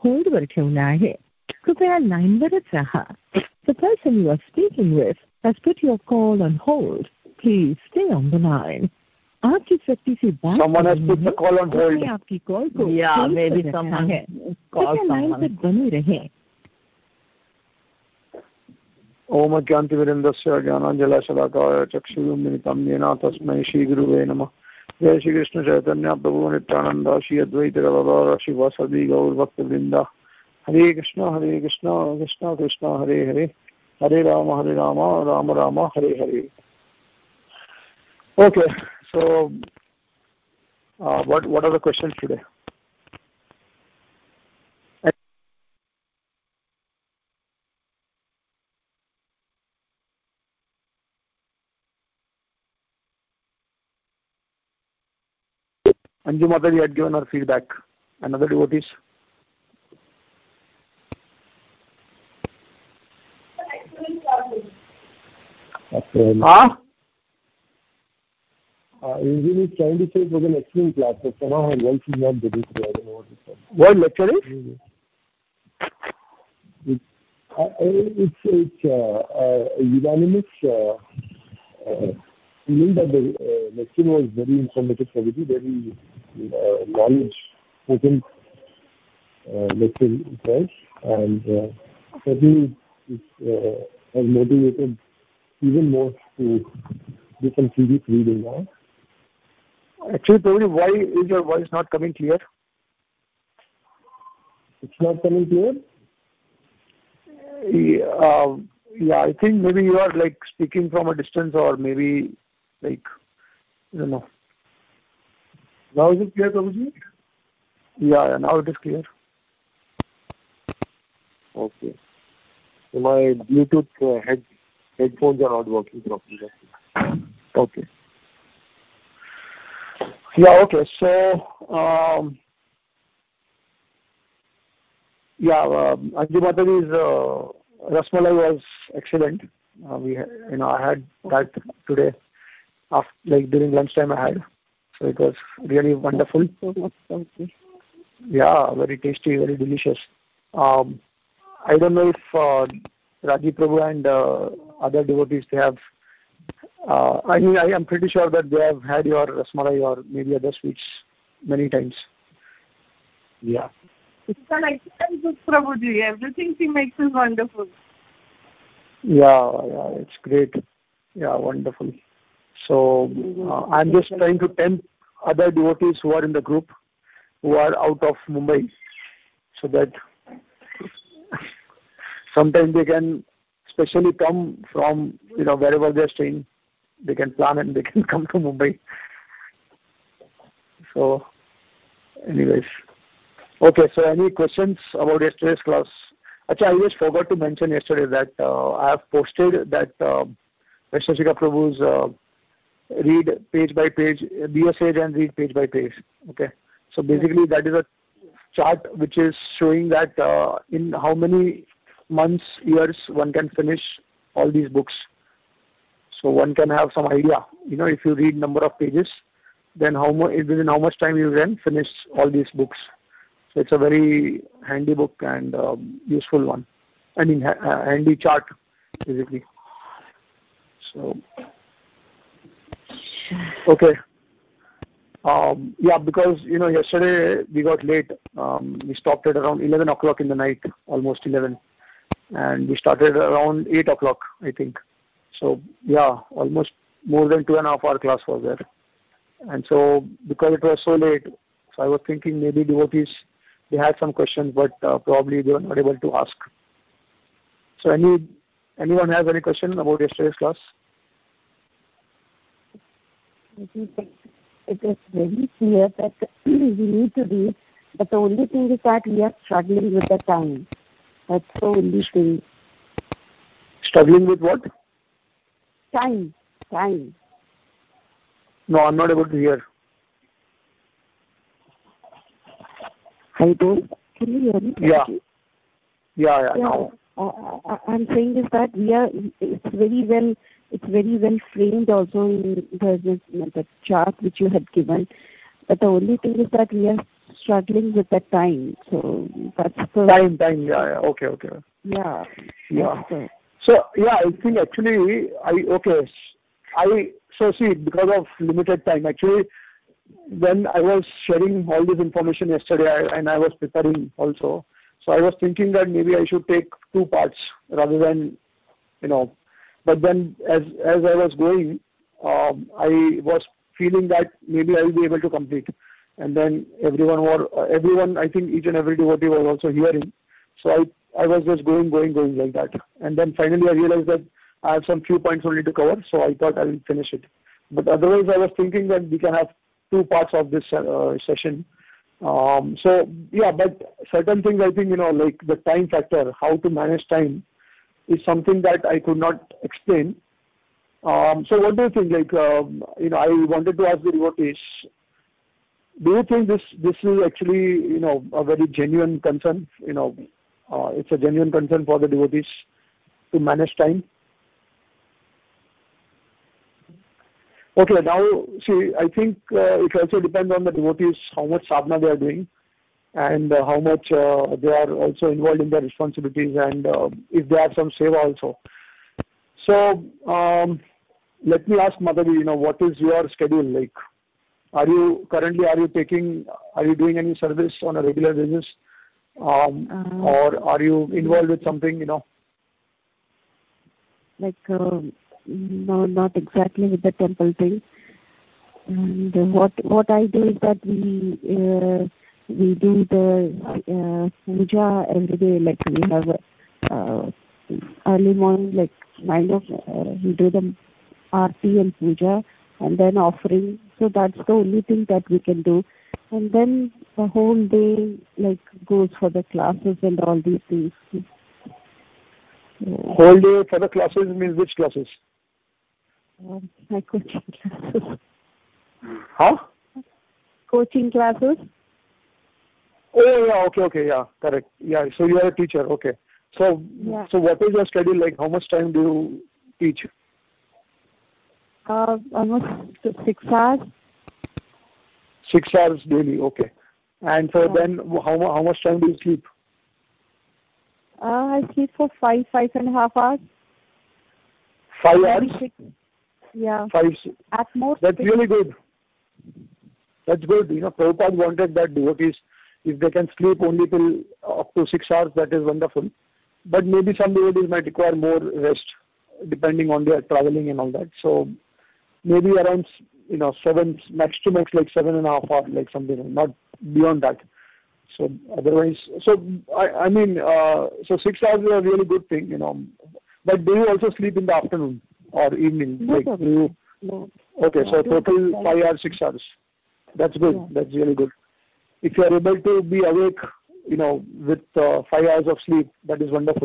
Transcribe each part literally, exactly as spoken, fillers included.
होल्डवर ठेवला आहे. कृपया लाईनवरच राहा. The person you are speaking with has put your call on hold. Please stay on the line. आप जिस व्यक्ति से बात Someone has put the call on hold. आपकी कॉल को Yeah, maybe someone है. called लाइन पर बने रहें. ओम ज्ञानतिमिरन्दस्य ज्ञानाञ्जनशलाकाय चक्षुरुन्मिलितं येन तस्मै श्रीगुरुवे नमः. जय श्री कृष्ण चैतन्य प्रभु नित्यानंद श्री अद्वैत गदाधर शिवासादि गौर भक्तवृंद. हरे कृष्ण हरे कृष्ण कृष्ण कृष्ण हरे हरे, हरे राम हरे Ram Ram Ram Hare Hare. Okay, so uh, what what are the questions today? Anju Mataji had given her feedback. Another devotees? Okay. Huh? Uh, Usually is trying to say it was an excellent class, but somehow her voice is not getting clear. I don't know what it is. What lecture is? It, uh, it's it's uh, uh, unanimous uh, uh, feeling that the uh, lecture was very informative for you, very uh, knowledge potent uh, lecture it was, and uh, certainly it uh, has motivated even more to do some serious reading now. Actually, Prabhuji, why is your voice not coming clear? It's not coming clear? Yeah, uh, yeah, I think maybe you are like speaking from a distance, or maybe like, I don't know. Now is it clear, Prabhuji? Yeah, yeah, now it is clear. Okay. So my Bluetooth uh, head, headphones are not working properly. Okay. Yeah, okay. So, um, yeah, uh, Anju Mataji's uh, Rasmalai was excellent. Uh, we, you know, I had that today, after, like during lunchtime I had. So it was really wonderful. Yeah, very tasty, very delicious. Um, I don't know if uh, Rajiv Prabhu and uh, other devotees, they have, uh, I mean, I am pretty sure that they have had your Rasmalai or maybe other sweets many times. Yeah. It's an excellent book, Prabhuji. Everything she makes is wonderful. Yeah, yeah, it's great. Yeah, wonderful. So uh, I'm just trying to tempt other devotees who are in the group, who are out of Mumbai, so that sometimes they can specially come from, you know, wherever they're staying, they can plan and they can come to Mumbai. So, anyways. Okay, so any questions about yesterday's class? Achha, I just forgot to mention yesterday that uh, I have posted that uh, Vaishnashika Prabhu's uh, read page by page, be a sage and read page by page. Okay, so basically that is a chart which is showing that uh, in how many months, years one can finish all these books. So one can have some idea, you know, if you read number of pages, then how much within how much time you can finish all these books. So it's a very handy book and um, useful one. I mean, ha- uh, handy chart basically. So okay. Um, yeah, because, you know, yesterday we got late. Um, we stopped at around eleven o'clock in the night, almost eleven. And we started around eight o'clock, I think. So, yeah, almost more than two and a half hour class was there. And so, because it was so late, so I was thinking maybe devotees, they had some questions, but uh, probably they were not able to ask. So, any anyone has any question about yesterday's class? It is very clear that we need to read, but the only thing is that we are struggling with the time. That's the only thing. Struggling with what? Time. Time. No, I'm not able to hear. I don't. Can you hear me? Yeah. Yeah, yeah. yeah Now. Uh, I'm saying is that we are. It's very well. It's very well framed also in the, the, the chart which you had given. But the only thing is that we are struggling with the time. So that's the Time, time, yeah, yeah. Okay, okay. yeah. Yeah. The, So, yeah, I think actually, I, okay, I, so see, because of limited time, actually, when I was sharing all this information yesterday I, and I was preparing also, so I was thinking that maybe I should take two parts rather than, you know, but then as as I was going, um, I was feeling that maybe I will be able to complete. And then everyone were, uh, everyone, I think each and every devotee was also hearing. So I, I was just going, going, going like that. And then finally I realized that I have some few points only to cover, so I thought I will finish it. But otherwise I was thinking that we can have two parts of this uh, session. Um, so yeah, but certain things I think, you know, like the time factor, how to manage time is something that I could not explain. Um, so what do you think? Like, um, you know, I wanted to ask the devotees, do you think this this is actually, you know, a very genuine concern? You know, uh, it's a genuine concern for the devotees to manage time? Okay, now, see, I think uh, it also depends on the devotees, how much sadhana they are doing, and uh, how much uh, they are also involved in their responsibilities, and uh, if they have some seva also. So, um, let me ask Madhavi, you know, what is your schedule like? Are you, currently, are you taking, are you doing any service on a regular basis? Um, uh, or are you involved with something, you know? Like, uh, no, not exactly with the temple thing. And uh, what what I do is that we uh, we do the uh, puja every day. Like we have a, uh, early morning, like nine of uh, we do the aarti and puja, and then offering. So that's the only thing that we can do. And then the whole day like goes for the classes and all these things. Uh, whole day for the classes means which classes? Um, my coaching classes. Huh? Coaching classes. Oh yeah, okay, okay, yeah, correct. Yeah, so you are a teacher, okay. So, yeah. So what is your schedule like? How much time do you teach? Uh, almost six hours. Six hours daily, okay. And so yeah. Then how how much time do you sleep? Uh, I sleep for five, five and a half hours. Five hours? Six. Yeah. Five. At most. That's six. really good. That's good. You know, Prabhupada wanted that devotees, if they can sleep only till up to six hours, that is wonderful. But maybe some devotees might require more rest, depending on their traveling and all that. So maybe around, you know, seven, max to max, like seven and a half hours, like something, not beyond that. So otherwise, so I, I mean, uh, so six hours is a really good thing, you know. But do you also sleep in the afternoon or evening? No, like, do you, no. Okay, no, so total five hours, six hours. That's good. Yeah. That's really good. If you are able to be awake, you know, with uh, five hours of sleep, that is wonderful.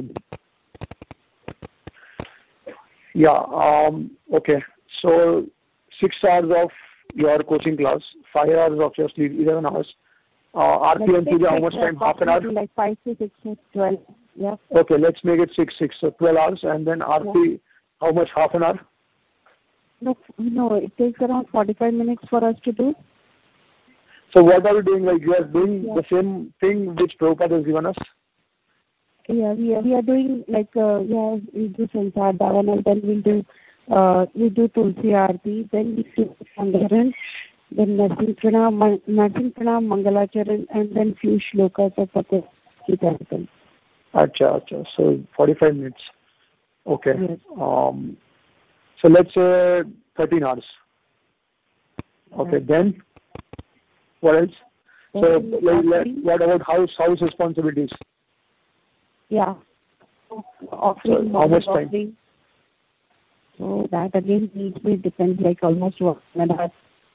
Yeah. Um, okay. So six hours of your coaching class, five hours of your sleep, eleven hours. Uh, R P and puja, how much time? Half an hour? Like five to six to twelve. Yeah. Okay, let's make it six, six, so twelve hours, and then R P, yeah. How much? Half an hour? No, no, it takes around forty-five minutes for us to do. So what are we doing? Like you are doing yeah. the same thing which Prabhupada has given us? Yeah, we are, we are doing like, uh, yeah, we do Sansar Dhawan, and then we do, uh, we do Tulsi Aarti, then we do Sangharan, then Narsingh Pranam, Narsingh Pranam, Mangalacharan, and then few shlokas of Fateh Kitartan. Acha, acha. So forty-five minutes. Okay. Yes. Um, so let's say thirteen hours. Okay, right. Then what else? Then so like, like, what about house house responsibilities? Yeah. Offering, so how much time? Offering. So that again needs to depend like almost one and a half.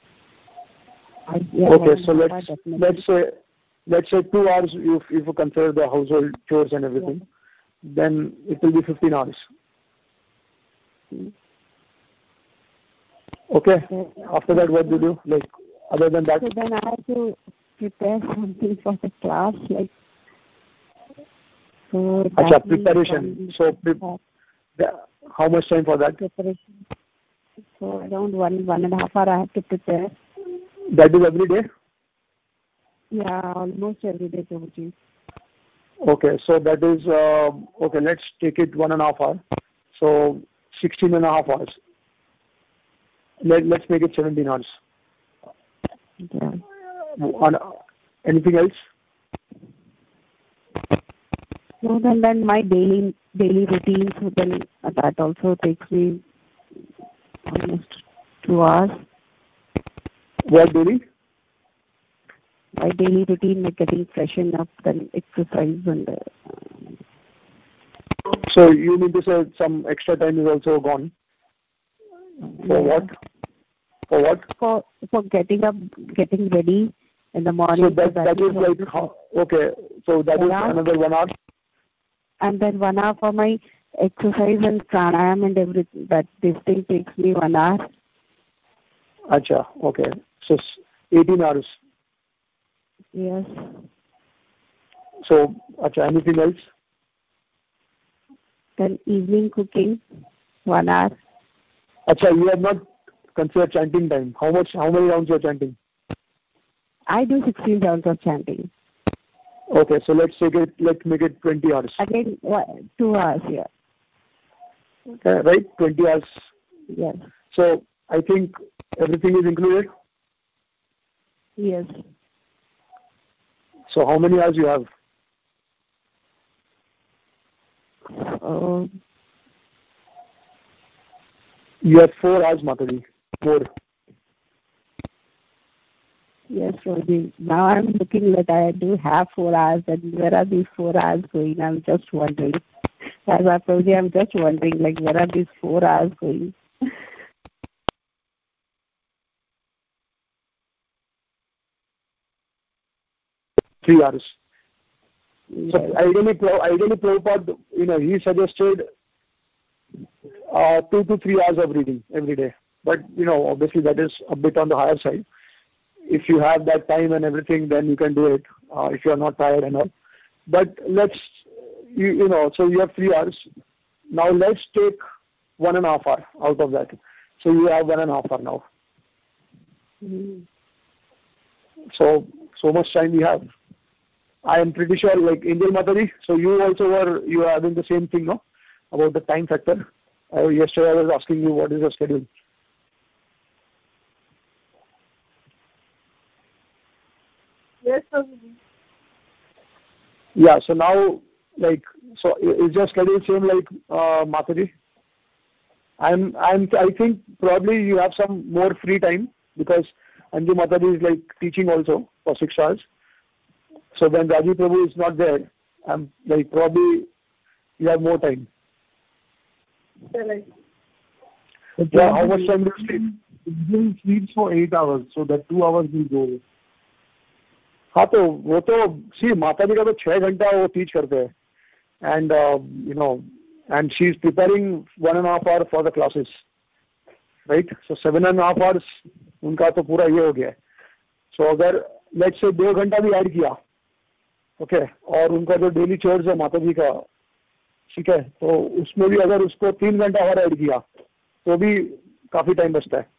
Yeah, okay, so let's let's say let's say two hours if if you consider the household chores and everything, yeah. Then it will be fifteen hours. Hmm. Okay. okay. After that, what do you do? Like other than that? So then I have to prepare something for the class, like. So Achha, preparation. So pre- the, how much time for that? Preparation. So around one one and a half hour I have to prepare. That is every day? Yeah, almost every day, Prabhuji. Okay, so that is, uh, okay, let's take it one and a half hour. So sixteen and a half hours. Let, let's make it seventeen hours. Yeah. On, anything else? So then, then my daily daily routine, so then that also takes me almost two hours. What daily? My daily routine, like getting freshened up, then exercise and. Uh, so you mean to say some extra time is also gone? For yeah. what? For what? For for getting up, getting ready in the morning. So that, so that, that is like how, okay. So that is hour. another one hour. And then one hour for my exercise and pranayam and everything. That this thing takes me one hour. Acha, okay. So eighteen hours. Yes. So, acha, anything else? Then evening cooking, one hour. Acha, you have not considered chanting time. How much? How many rounds you are chanting? I do sixteen rounds of chanting. Okay, so let's take it. Let's make it twenty hours. Again, what, two hours. Yeah. Okay, right? Twenty hours. Yes. So I think everything is included. Yes. So how many hours you have? Uh, You have four hours, Mataji. Four. yes, Prabhuji. Now I'm looking that I do have four hours, and where are these four hours going? I'm just wondering. As a Prabhuji, I'm just wondering, like, where are these four hours going? Three hours. Yes. So ideally, ideally, Prabhupada, you know, he suggested uh, two to three hours of reading every day. But you know, obviously, that is a bit on the higher side. If you have that time and everything, then you can do it. Uh, if you are not tired and all. But let's, you, you know, so you have three hours. Now let's take one and a half hour out of that. So you have one and a half hour now. Mm-hmm. So so much time we have. I am pretty sure, like Angel Mataji, so you also were, you are having the same thing, no? About the time factor. Uh, yesterday I was asking you what is your schedule. Yes, sir. Yeah, so now, like, so is your schedule same like uh, Mataji? I'm, I'm, I think probably you have some more free time because Anju Mataji is like teaching also for six hours. So when Rajiv Prabhu is not there, I'm like probably you have more time. Correct. Yeah, how much time do you sleep? He sleeps for eight hours, so that two hours will go. हाँ तो वो तो सी माता जी का तो छह घंटा वो टीच करते हैं and uh, you know and she is preparing one and a half hour for the classes, right? So seven and a half hours उनका तो पूरा ये हो गया है. So अगर let's say दो घंटा भी ऐड किया, ओके okay, और उनका जो डेली चोर्स है माता जी का, ठीक है, तो उसमें भी अगर उसको तीन घंटा और ऐड किया तो भी काफी टाइम बचता है.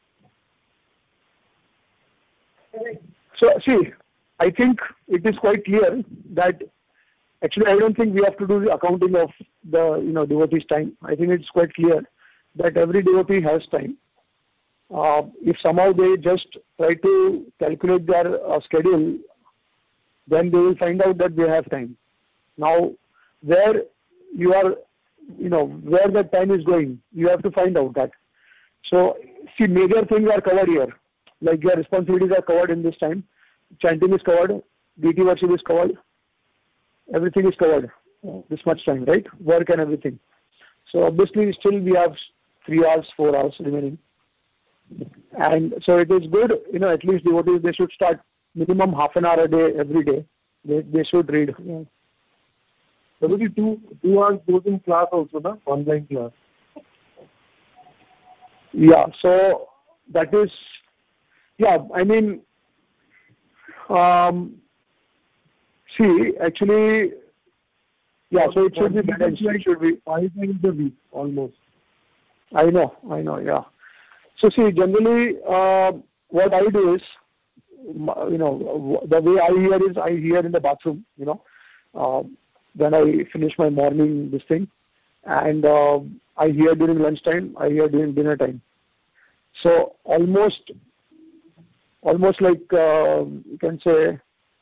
So see, I think it is quite clear that actually I don't think we have to do the accounting of the you know devotee's time. I think it's quite clear that every devotee has time. Uh, if somehow they just try to calculate their uh, schedule, then they will find out that they have time. Now, where you are, you know, where that time is going, you have to find out that. So, see, major things are covered here. Like your responsibilities are covered in this time. Chanting is covered, deity worship is covered, everything is covered, this much time, right? Work and everything. So obviously still we have three hours, four hours remaining. And so it is good, you know, at least devotees, they should start minimum half an hour a day, every day. They, they should read. Yeah. So maybe two, two hours goes in class also, na? Online class. Yeah, so that is, yeah, I mean, Um, see, actually, yeah, so it should be balanced. It should be five times a week, almost. I know, I know, yeah. So see, generally, uh, what I do is, you know, the way I hear is I hear in the bathroom, you know, uh, when I finish my morning this thing, and uh, I hear during lunchtime, I hear during dinner time. So almost, almost like uh, you can say,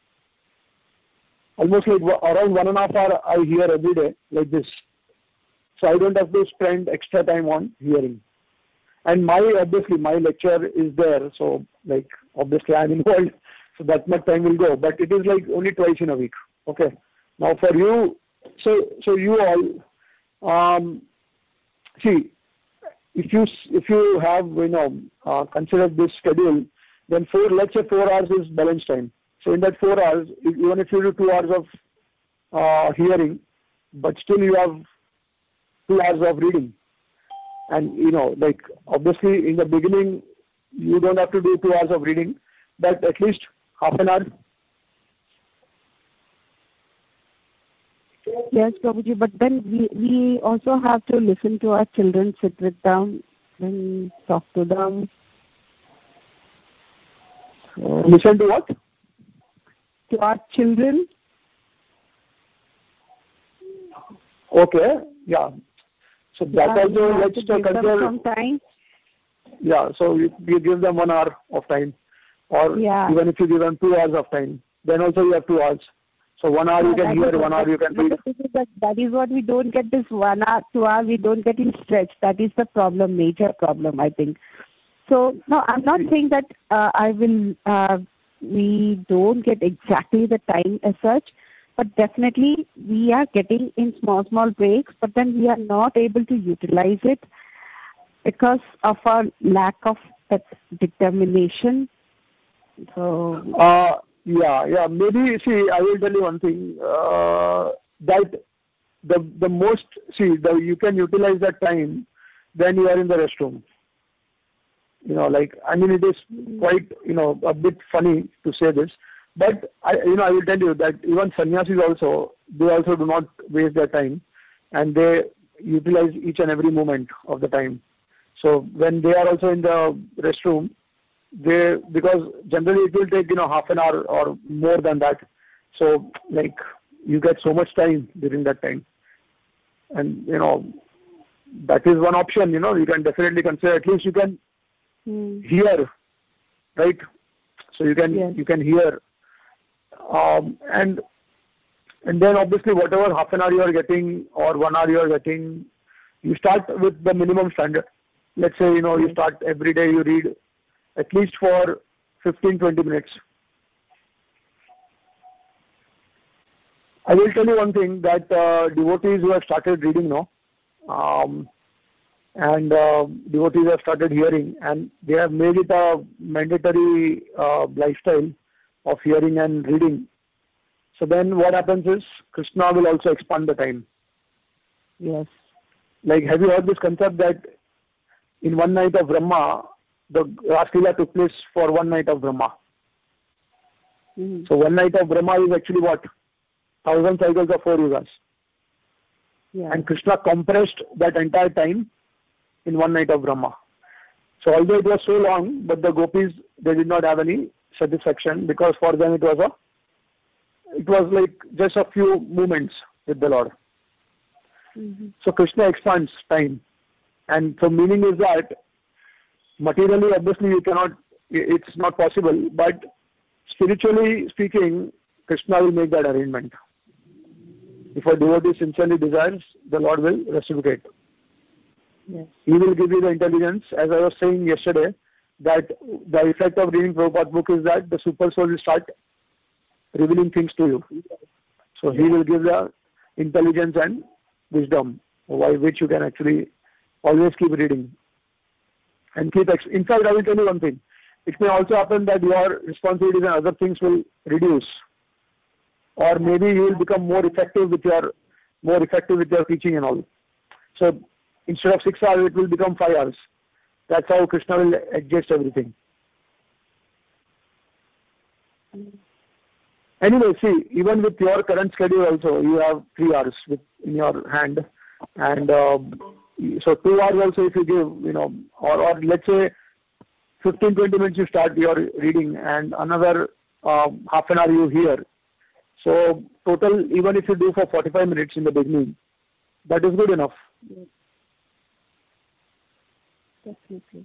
almost like around one and a half hour I hear every day like this. So I don't have to spend extra time on hearing. And my, obviously, my lecture is there, so like, obviously I'm involved, so that much time will go, but it is like only twice in a week, okay? Now for you, so, so you all, um, see, if you, if you have, you know, uh, considered this schedule, then four, let's say four hours is balance time. So in that four hours, if, even if you do two hours of uh, hearing, but still you have two hours of reading. And, you know, like, obviously, in the beginning, you don't have to do two hours of reading, but at least half an hour. Yes, Prabhuji, but then we, we also have to listen to our children, sit with them, and talk to them. Uh, listen to what? To our children. Okay, yeah. So that Yeah, also, let's to give consider. them some time. Yeah, so you, you give them one hour of time, or yeah. even if you give them two hours of time, then also you have two hours. So one hour yeah, you can hear, one hour you can read. That, that is what we don't get, this one hour, two hours, we don't get in stretch. That is the problem, major problem, I think. So, no, I'm not saying that uh, I will, uh, we don't get exactly the time as such, but definitely we are getting in small, small breaks, but then we are not able to utilize it because of our lack of that determination. So, uh, yeah, yeah, maybe, see, I will tell you one thing, uh, that the the most, see, the, you can utilize that time when you are in the restroom. You know, like, I mean, it is quite, you know, a bit funny to say this, but, I, you know, I will tell you that even sannyasis also, they also do not waste their time, and they utilize each and every moment of the time. So when they are also in the restroom, they, because generally it will take, you know, half an hour or more than that. So, like, you get so much time during that time. And, you know, that is one option, you know, you can definitely consider, at least you can hmm. hear, right? So you can, yes. you can hear. Um, and, and then obviously whatever half an hour you are getting or one hour you are getting, you start with the minimum standard. Let's say, you know, you start every day, you read at least for fifteen to twenty minutes. I will tell you one thing, that uh, devotees who have started reading now, um, and uh, devotees have started hearing, and they have made it a mandatory uh, lifestyle of hearing and reading. So then what happens is, Krishna will also expand the time. Yes. Like, have you heard this concept that in one night of Brahma, the Raslila took place for one night of Brahma. Mm-hmm. So one night of Brahma is actually what? Thousand cycles of four yugas. Yeah. And Krishna compressed that entire time in one night of Brahma. So although it was so long, but the gopis, they did not have any satisfaction, because for them it was a, it was like just a few moments with the Lord. Mm-hmm. So Krishna expands time. And so meaning is that materially, obviously, you cannot, it's not possible, but spiritually speaking, Krishna will make that arrangement. If a devotee sincerely desires, the Lord will reciprocate. Yes. He will give you the intelligence. As I was saying yesterday, that the effect of reading Prabhupada's book is that the super soul will start revealing things to you. So he will give the intelligence and wisdom, by which you can actually always keep reading. And keep, ex- in fact, I will tell you one thing. It may also happen that your responsibilities and other things will reduce. Or maybe you will become more effective with your, more effective with your teaching and all. So instead of six hours, it will become five hours. That's how Krishna will adjust everything. Anyway, see, even with your current schedule also, you have three hours with, in your hand. And uh, so two hours also if you give, you know, or, or let's say fifteen to twenty minutes you start your reading and another uh, half an hour you hear. So total, even if you do for forty-five minutes in the beginning, that is good enough. Yes. Definitely.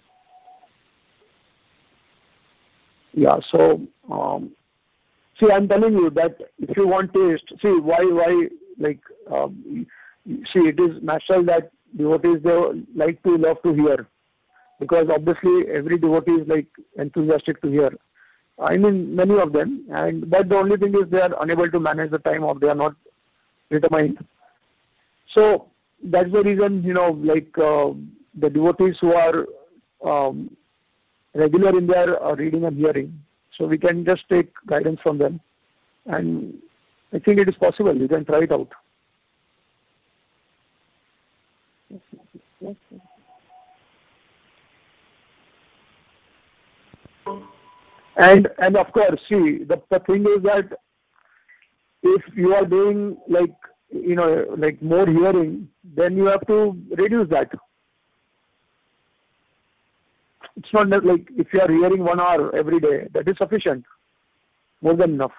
Yeah, so um, see, I'm telling you that if you want taste, see why why like um, see it is natural that devotees they like to love to hear, because obviously every devotee is like enthusiastic to hear. I mean many of them, and but the only thing is they are unable to manage the time or they are not determined. So that's the reason, you know, like uh, the devotees who are um, regular in their uh, reading and hearing, so we can just take guidance from them, and I think it is possible. You can try it out. Yes, yes, yes. And and of course, see, the, the thing is that if you are doing like, you know, like more hearing, then you have to reduce that. It's not that like if you are hearing one hour every day, that is sufficient, more than enough.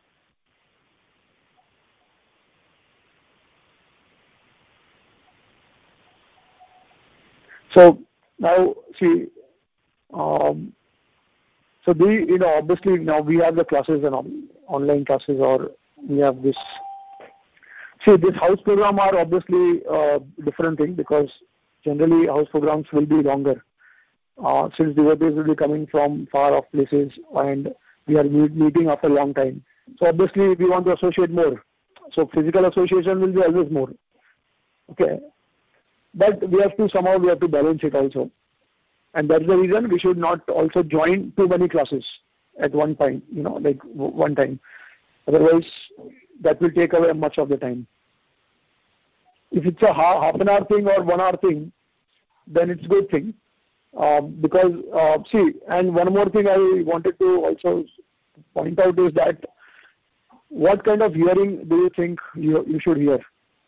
So now see, um, so the, you know, obviously now we have the classes and on, online classes, or we have this. See, this house program are obviously uh, different thing, because generally house programs will be longer. Uh, since devotees will be coming from far off places and we are meet, meeting after a long time. So obviously we want to associate more. So physical association will be always more. Okay. But we have to somehow we have to balance it also. And that's the reason we should not also join too many classes at one time, you know, like w- one time. Otherwise that will take away much of the time. If it's a half, half an hour thing or one hour thing, then it's a good thing. Uh, because, uh, see, and one more thing I wanted to also point out is that what kind of hearing do you think you, you should hear?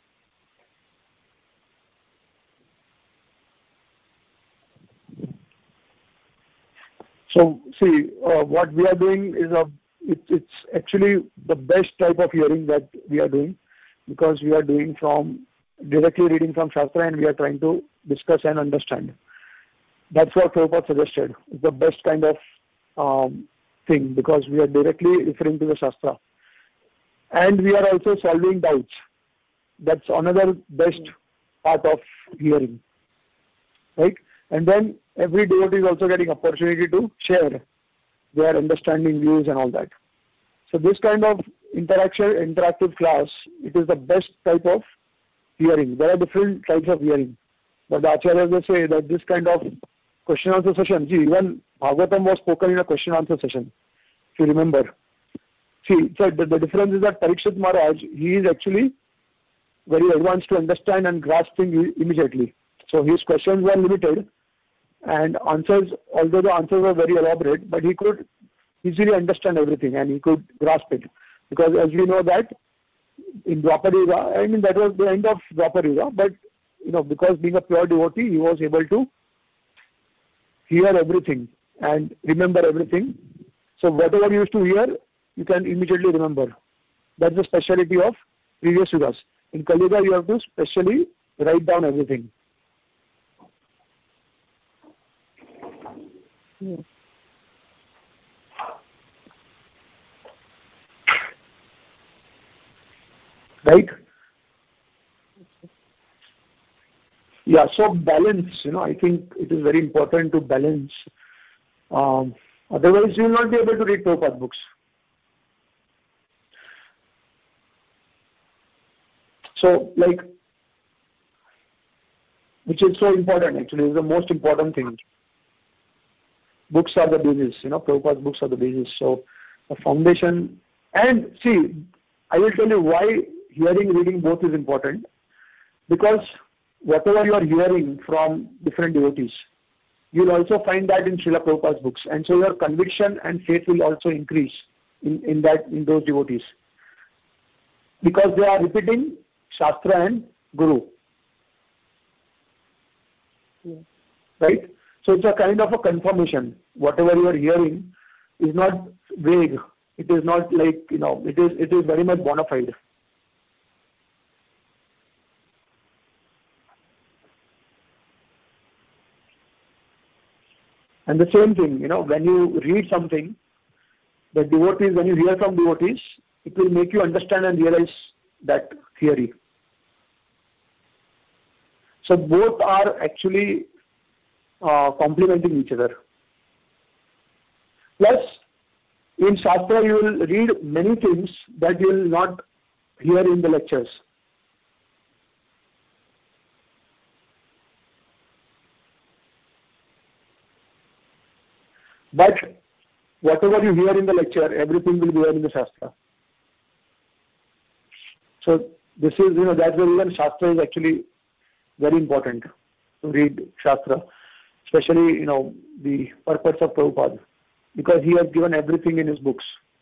So, see, uh, what we are doing is a, it, it's actually the best type of hearing that we are doing, because we are doing from, directly reading from Shastra, and we are trying to discuss and understand. That's what Prabhupada suggested. It's the best kind of um, thing, because we are directly referring to the Shastra. And we are also solving doubts. That's another best part of hearing. Right? And then every devotee is also getting opportunity to share their understanding, views and all that. So this kind of interaction, interactive class, it is the best type of hearing. There are different types of hearing. But the Acharyas, they say that this kind of question answer session, see, even Bhagavatam was spoken in a question answer session, if you remember. See, so the, the difference is that Parikshit Maharaj, he is actually very advanced to understand and grasp things immediately. So his questions were limited, and answers, although the answers were very elaborate, but he could easily understand everything and he could grasp it. Because as we know that in Dwapar Yuga, I mean that was the end of Dwapar Yuga, but you know, because being a pure devotee, he was able to hear everything and remember everything. So whatever you used to hear, you can immediately remember. That's the speciality of previous yugas. In Kali Yuga, you have to specially write down everything. Yes. Right? Yeah, so balance, you know, I think it is very important to balance. Um, otherwise, you will not be able to read Prabhupada books. So, like, which is so important actually, is the most important thing. Books are the basis, you know, Prabhupada's books are the basis. So, the foundation, and see, I will tell you why hearing, reading both is important. Because whatever you are hearing from different devotees, you will also find that in Srila Prabhupada's books. And so your conviction and faith will also increase in, in that in those devotees. Because they are repeating Shastra and Guru. Yes. Right? So it's a kind of a confirmation. Whatever you are hearing is not vague. It is not like, you know, it is it is very much bona fide. And the same thing, you know, when you read something, the devotees, when you hear from devotees, it will make you understand and realize that theory. So both are actually uh, complementing each other. Plus, in Shastra you will read many things that you will not hear in the lectures. But whatever you hear in the lecture, everything will be there in the Shastra. So this is, you know, that's the reason Shastra is actually very important to read Shastra, especially, you know, the purpose of Prabhupada, because he has given everything in his books.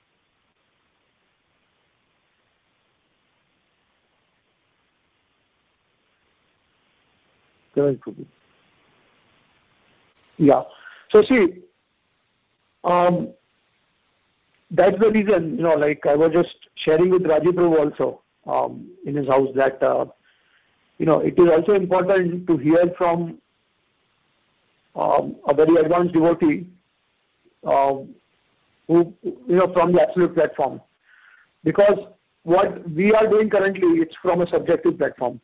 Yeah. So see, um, that's the reason, you know, like I was just sharing with Rajiv Prabhu also um, in his house that, uh, you know, it is also important to hear from um, a very advanced devotee uh, who, you know, from the absolute platform. Because what we are doing currently, it's from a subjective platform.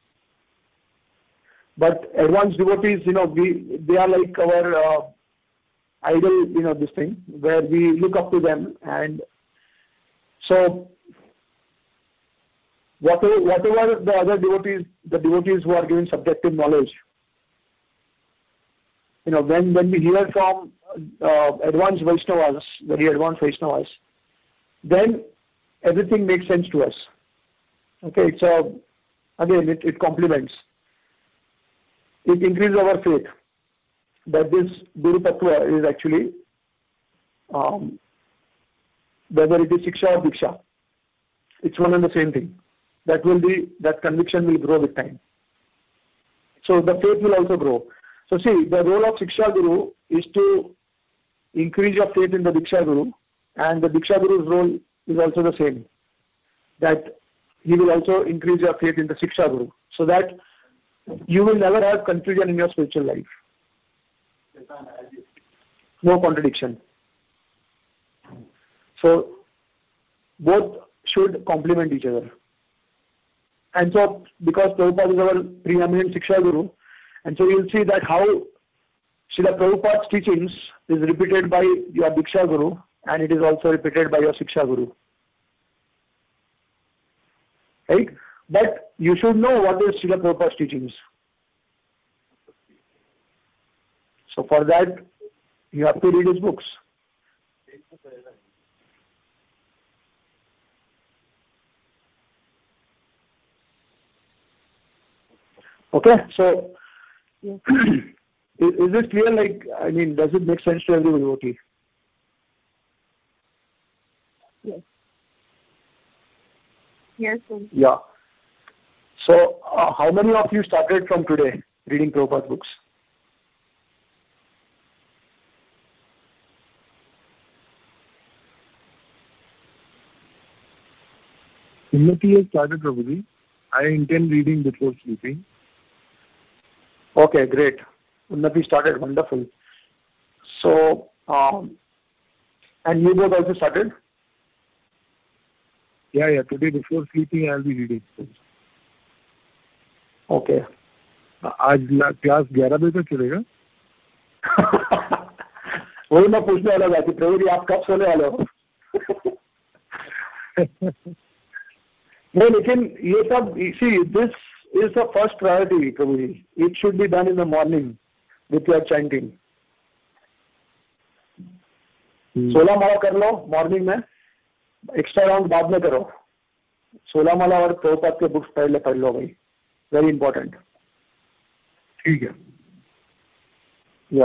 But advanced devotees, you know, we they are like our uh, idol, you know, this thing, where we look up to them. And so whatever, whatever the other devotees, the devotees who are giving subjective knowledge, you know, when, when we hear from uh, advanced Vaishnavas, very advanced Vaishnavas, then everything makes sense to us. Okay, it's a, again, it, it complements. It increases our faith that this Guru Tattva is actually, um, whether it is Shiksha or Diksha, it's one and the same thing. That will be, that conviction will grow with time. So the faith will also grow. So see, the role of Shiksha Guru is to increase your faith in the Diksha Guru, and the Diksha Guru's role is also the same, that he will also increase your faith in the Shiksha Guru, so that you will never have confusion in your spiritual life. No contradiction. So both should complement each other. And so, because Prabhupada is our preeminent Shiksha Guru, and so you'll see that how Srila Prabhupada's teachings is repeated by your Diksha Guru, and it is also repeated by your Shiksha Guru. Right? But you should know what is Srila Prabhupada's teachings. So for that, you have to read his books. Okay, so yes. is, is this clear? Like, I mean, does it make sense to every devotee? Yes. Yes, sir. Yeah. So, uh, how many of you started from today reading Prabhupada's books? Unnati has started, Prabhuji. I intend reading before sleeping. Okay, great. Unnati started, wonderful. So, um, and you both also started? Yeah, yeah. Today before sleeping, I'll be reading. Okay. आज class ग्यारह बजे तक चलेगा? वही मैं पूछने वाला था कि प्रभु जी आप कब सोने वाले हो? नहीं, लेकिन ये सब, see, this is the first priority, Prabhu ji. It should be done in the morning with your chanting. सोलह माला कर लो मॉर्निंग में, एक्स्ट्रा राउंड बाद में करो. सोलह माला और प्रभुपाद के बुक्स पहले पढ़ लो भाई, वेरी इंपॉर्टेंट. ठीक है. या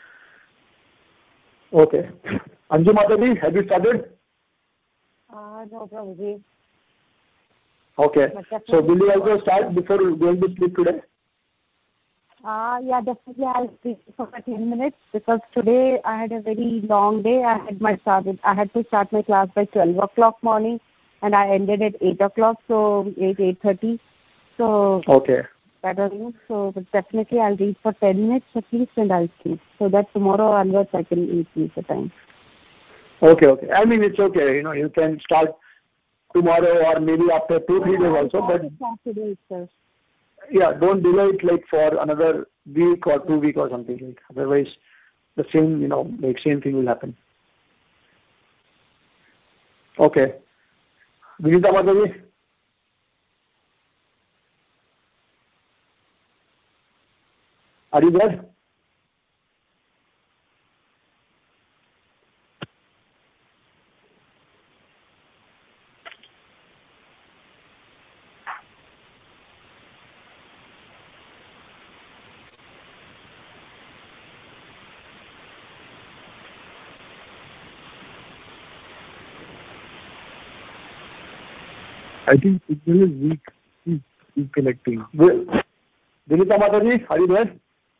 okay. Anju Mata ji, have you started? No Prabhuji. Okay. So will you also start before going to sleep today? Uh, yeah, definitely I'll speak for ten minutes because today I had a very long day. I had my started. I had to start my class by twelve o'clock morning, and I ended at eight o'clock, so eight eight thirty. So Okay. that was it. So but definitely I'll read for ten minutes at least, and I'll sleep so that tomorrow onwards I can eat the time. Okay, okay. I mean, it's okay. You know, you can start tomorrow or maybe after two, three days also. But today itself. yeah, don't delay it like for another week or two week or something. Like otherwise, the same, you know, like same thing will happen. Okay. Vinita Mataji? Are you there? I think signal is weak. Keep, keep connecting. Vinita Mataji, are you there?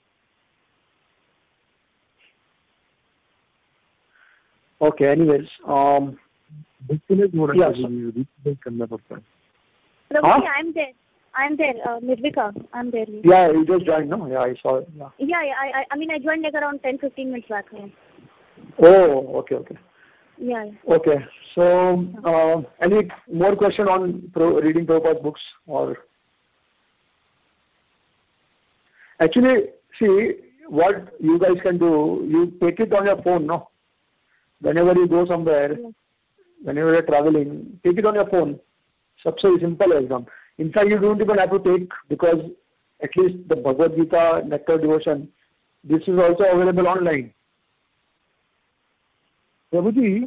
Okay, anyways. Um, Disconnect हो yeah, रहा है, reconnect करना पड़ता है. Prabhuji, I'm there. I'm there. Uh, Nirvika, I'm there. Yeah, you just joined, no? Yeah, I saw it. Yeah, yeah, yeah I, I, I mean, I joined like around ten fifteen minutes back. Yeah. Oh, okay, okay. Yeah. yeah. Okay, so uh, any more question on pro, reading Prabhupada's books? Or actually, see, what you guys can do, you take it on your phone, no? Whenever you go somewhere, yeah. Whenever you're traveling, take it on your phone. Sabse simple exam. In fact, you don't even have to take, because at least the Bhagavad Gita, Nectar Devotion, this is also available online. Prabhuji,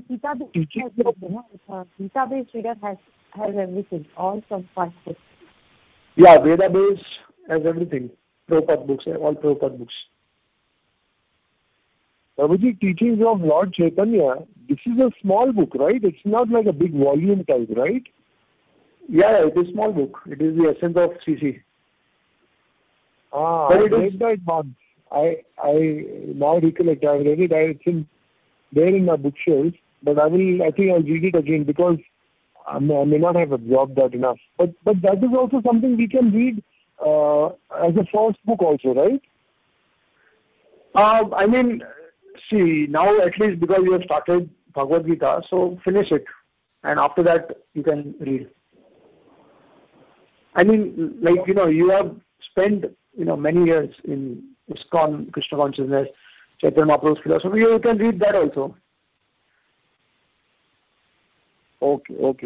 Gita-based reader has, has everything, all from past books. Yeah, Veda-based has everything. Prabhupada books, all Prabhupada books. Prabhuji, teachings of Lord Chaitanya, this is a small book, right? It's not like a big volume type, right? Yeah, it is a small book. It is the essence of C C. Ah, but I read that once. I, I now recollect, I read it, I, it's in there in my bookshelf, but I will. I think I'll read it again because I may, I may not have absorbed that enough. But but that is also something we can read uh, as a first book also, right? Um, I mean, see, now at least because you have started Bhagavad Gita, so finish it, and after that you can read. I mean, like, you know, you have spent, you know, many years in ISKCON, Krishna consciousness, Chaitanya Mahaprabhu's philosophy, you can read that also. Okay, okay.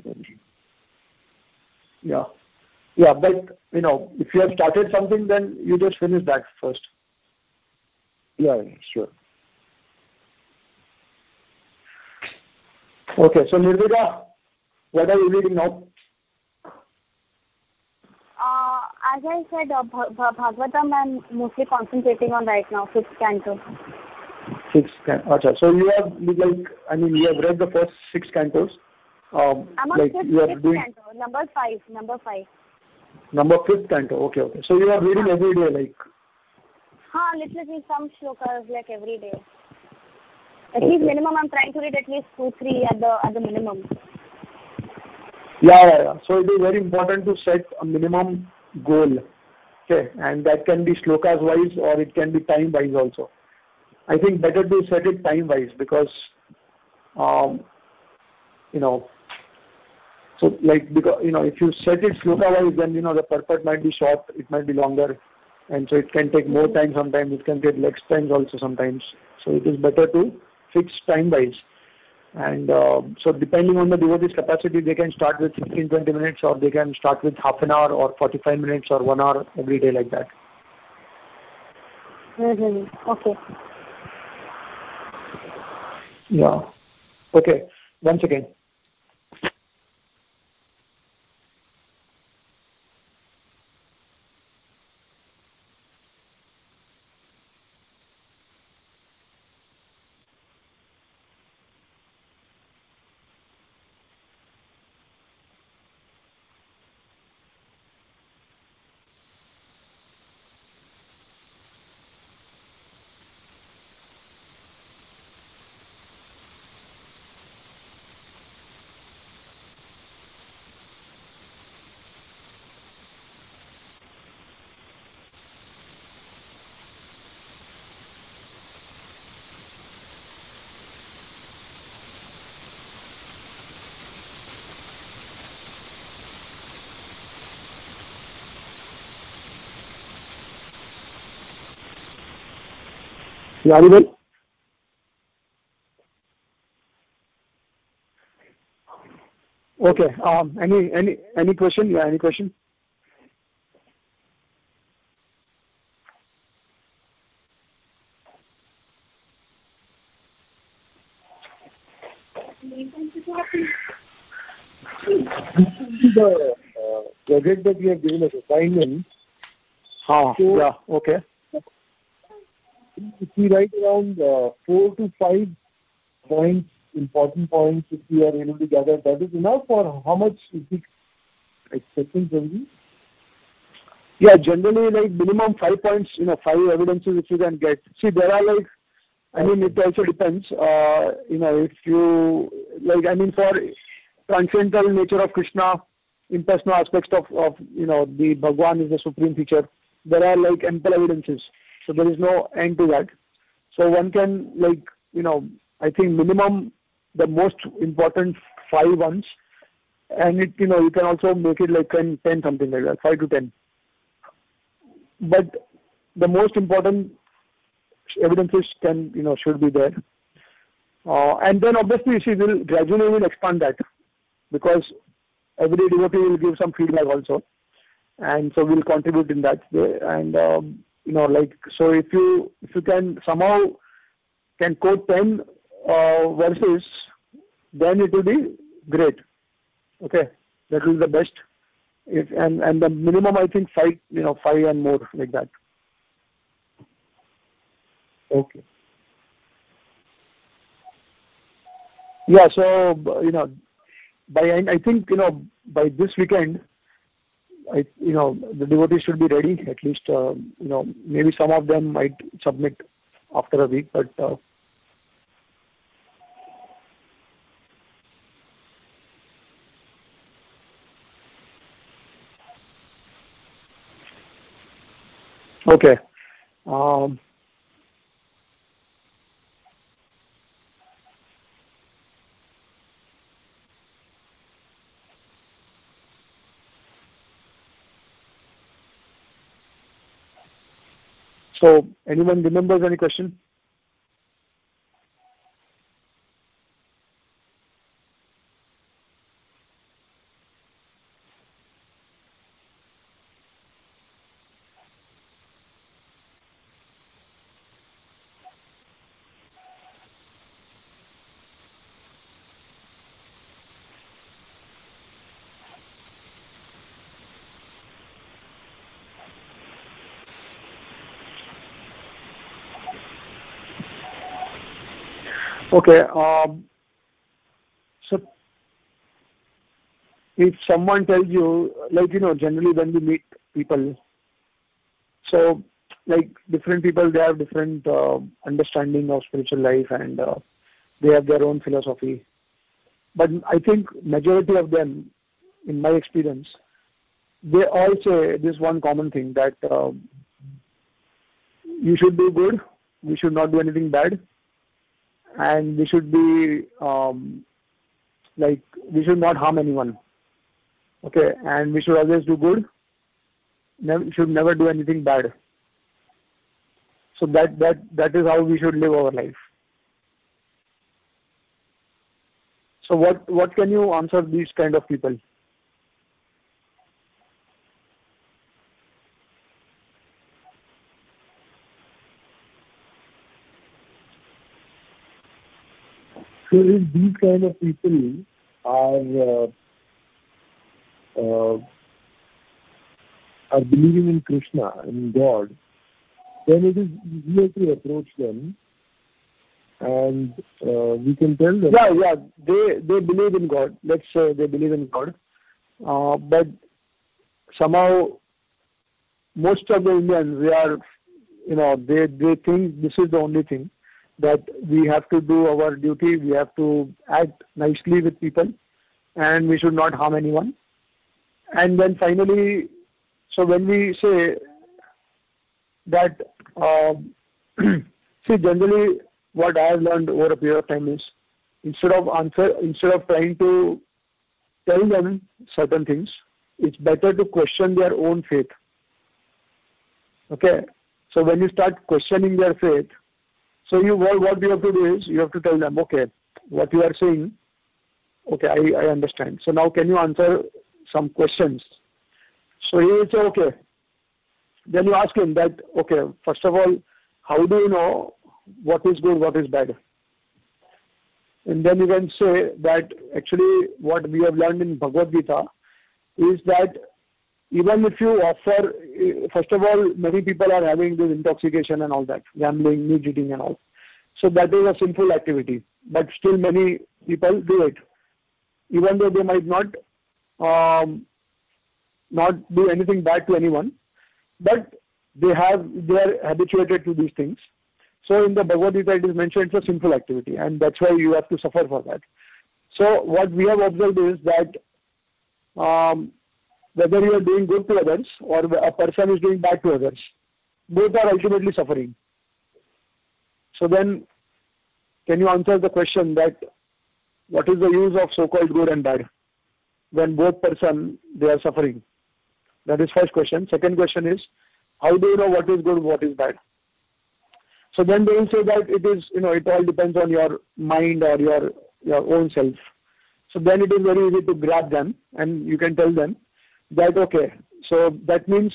Yeah. Yeah, but, you know, if you have started something, then you just finish that first. Yeah, sure. Okay, so Nirvika, what are you reading now? Uh, as I said, uh, Bhagavatam I'm mostly concentrating on right now, fifth canto. Six cantos. So you have, like, I mean, you have read the first six cantos. Um, I'm on like fifth, you are fifth doing canto, number five, number five. Number fifth canto, okay, okay. So you are reading every day, like? Ha, literally some shlokas, like every day. At least minimum, I'm trying to read at least two, three at the at the minimum. Yeah, yeah, yeah. So it is very important to set a minimum goal, okay, and that can be slokas wise or it can be time wise also. I think better to set it time wise because, um, you know, so like because you know if you set it sloka wise, then you know the purport might be short, it might be longer, and so it can take more time sometimes. It can take less time also sometimes. So it is better to fix time wise. And uh, so depending on the devotee's capacity, they can start with fifteen to twenty minutes or they can start with half an hour or forty-five minutes or one hour every day like that. Mm-hmm. Okay. Yeah. Okay. Once again. You audible? Okay. Um, any any any question? Yeah, any question? The uh, project that we have given as assignment. Ah, so, yeah. Okay. If we write around uh, four to five points, important points, if we are able to gather, that is enough. Or how much is it expecting from you? Yeah, generally like minimum five points, you know, five evidences if you can get. See, there are like, I mean, it also depends. Uh, you know, if you like, I mean, for transcendental nature of Krishna, impersonal aspects of, of you know, the Bhagwan is the supreme feature. There are like ample evidences, so there is no end to that. So one can like, you know, I think minimum the most important five ones, and it, you know, you can also make it like ten, ten something like that, five to ten. But the most important evidences can, you know, should be there. Uh, and then obviously she will gradually will expand that, because every devotee will give some feedback also, and so we'll contribute in that way. And um, you know, like, so if you if you can somehow can quote ten uh, verses, then it will be great. Okay, that will be the best. If and and the minimum, I think five, you know, five and more like that. Okay. Yeah. So you know, by I think you know by this weekend, I you know the devotees should be ready. At least uh, you know maybe some of them might submit after a week, but. Uh, Okay. Um, so, anyone remembers any question? Okay. Um, so, if someone tells you, like, you know, generally when we meet people, so, like, different people, they have different uh, understanding of spiritual life, and uh, they have their own philosophy. But I think majority of them, in my experience, they all say this one common thing, that uh, you should do good, we should not do anything bad, and we should be um, like we should not harm anyone. Okay, and we should always do good. Never should never do anything bad. So that that that is how we should live our life. So what what can you answer these kind of people? So if these kind of people are uh, uh, are believing in Krishna, in God, then it is easier to approach them, and uh, we can tell them. Yeah, yeah, they they believe in God. Let's say they believe in God, uh, but somehow most of the Indians, they are, you know, they they think this is the only thing, that we have to do our duty, we have to act nicely with people, and we should not harm anyone. And then finally, so when we say that, uh, see, generally what I have learned over a period of time is, instead of answer, instead of trying to tell them certain things, it's better to question their own faith. Okay, so when you start questioning their faith, So you what, what you have to do is you have to tell them, okay, what you are saying, okay, I, I understand. So now can you answer some questions? So he will say, okay. Then you ask him that, okay, first of all, how do you know what is good, what is bad? And then you can say that actually what we have learned in Bhagavad Gita is that even if you offer, first of all, many people are having this intoxication and all that, gambling, meat eating and all. So that is a sinful activity. But still many people do it. Even though they might not um, not do anything bad to anyone, but they have they are habituated to these things. So in the Bhagavad Gita it is mentioned it's a sinful activity, and that's why you have to suffer for that. So what we have observed is that um, whether you are doing good to others or a person is doing bad to others, both are ultimately suffering. So then, can you answer the question that what is the use of so-called good and bad when both person they are suffering? That is first question. Second question is, how do you know what is good, what is bad? So then they will say that it is, you know, it all depends on your mind or your your own self. So then it is very easy to grab them, and you can tell them that, okay, so that means,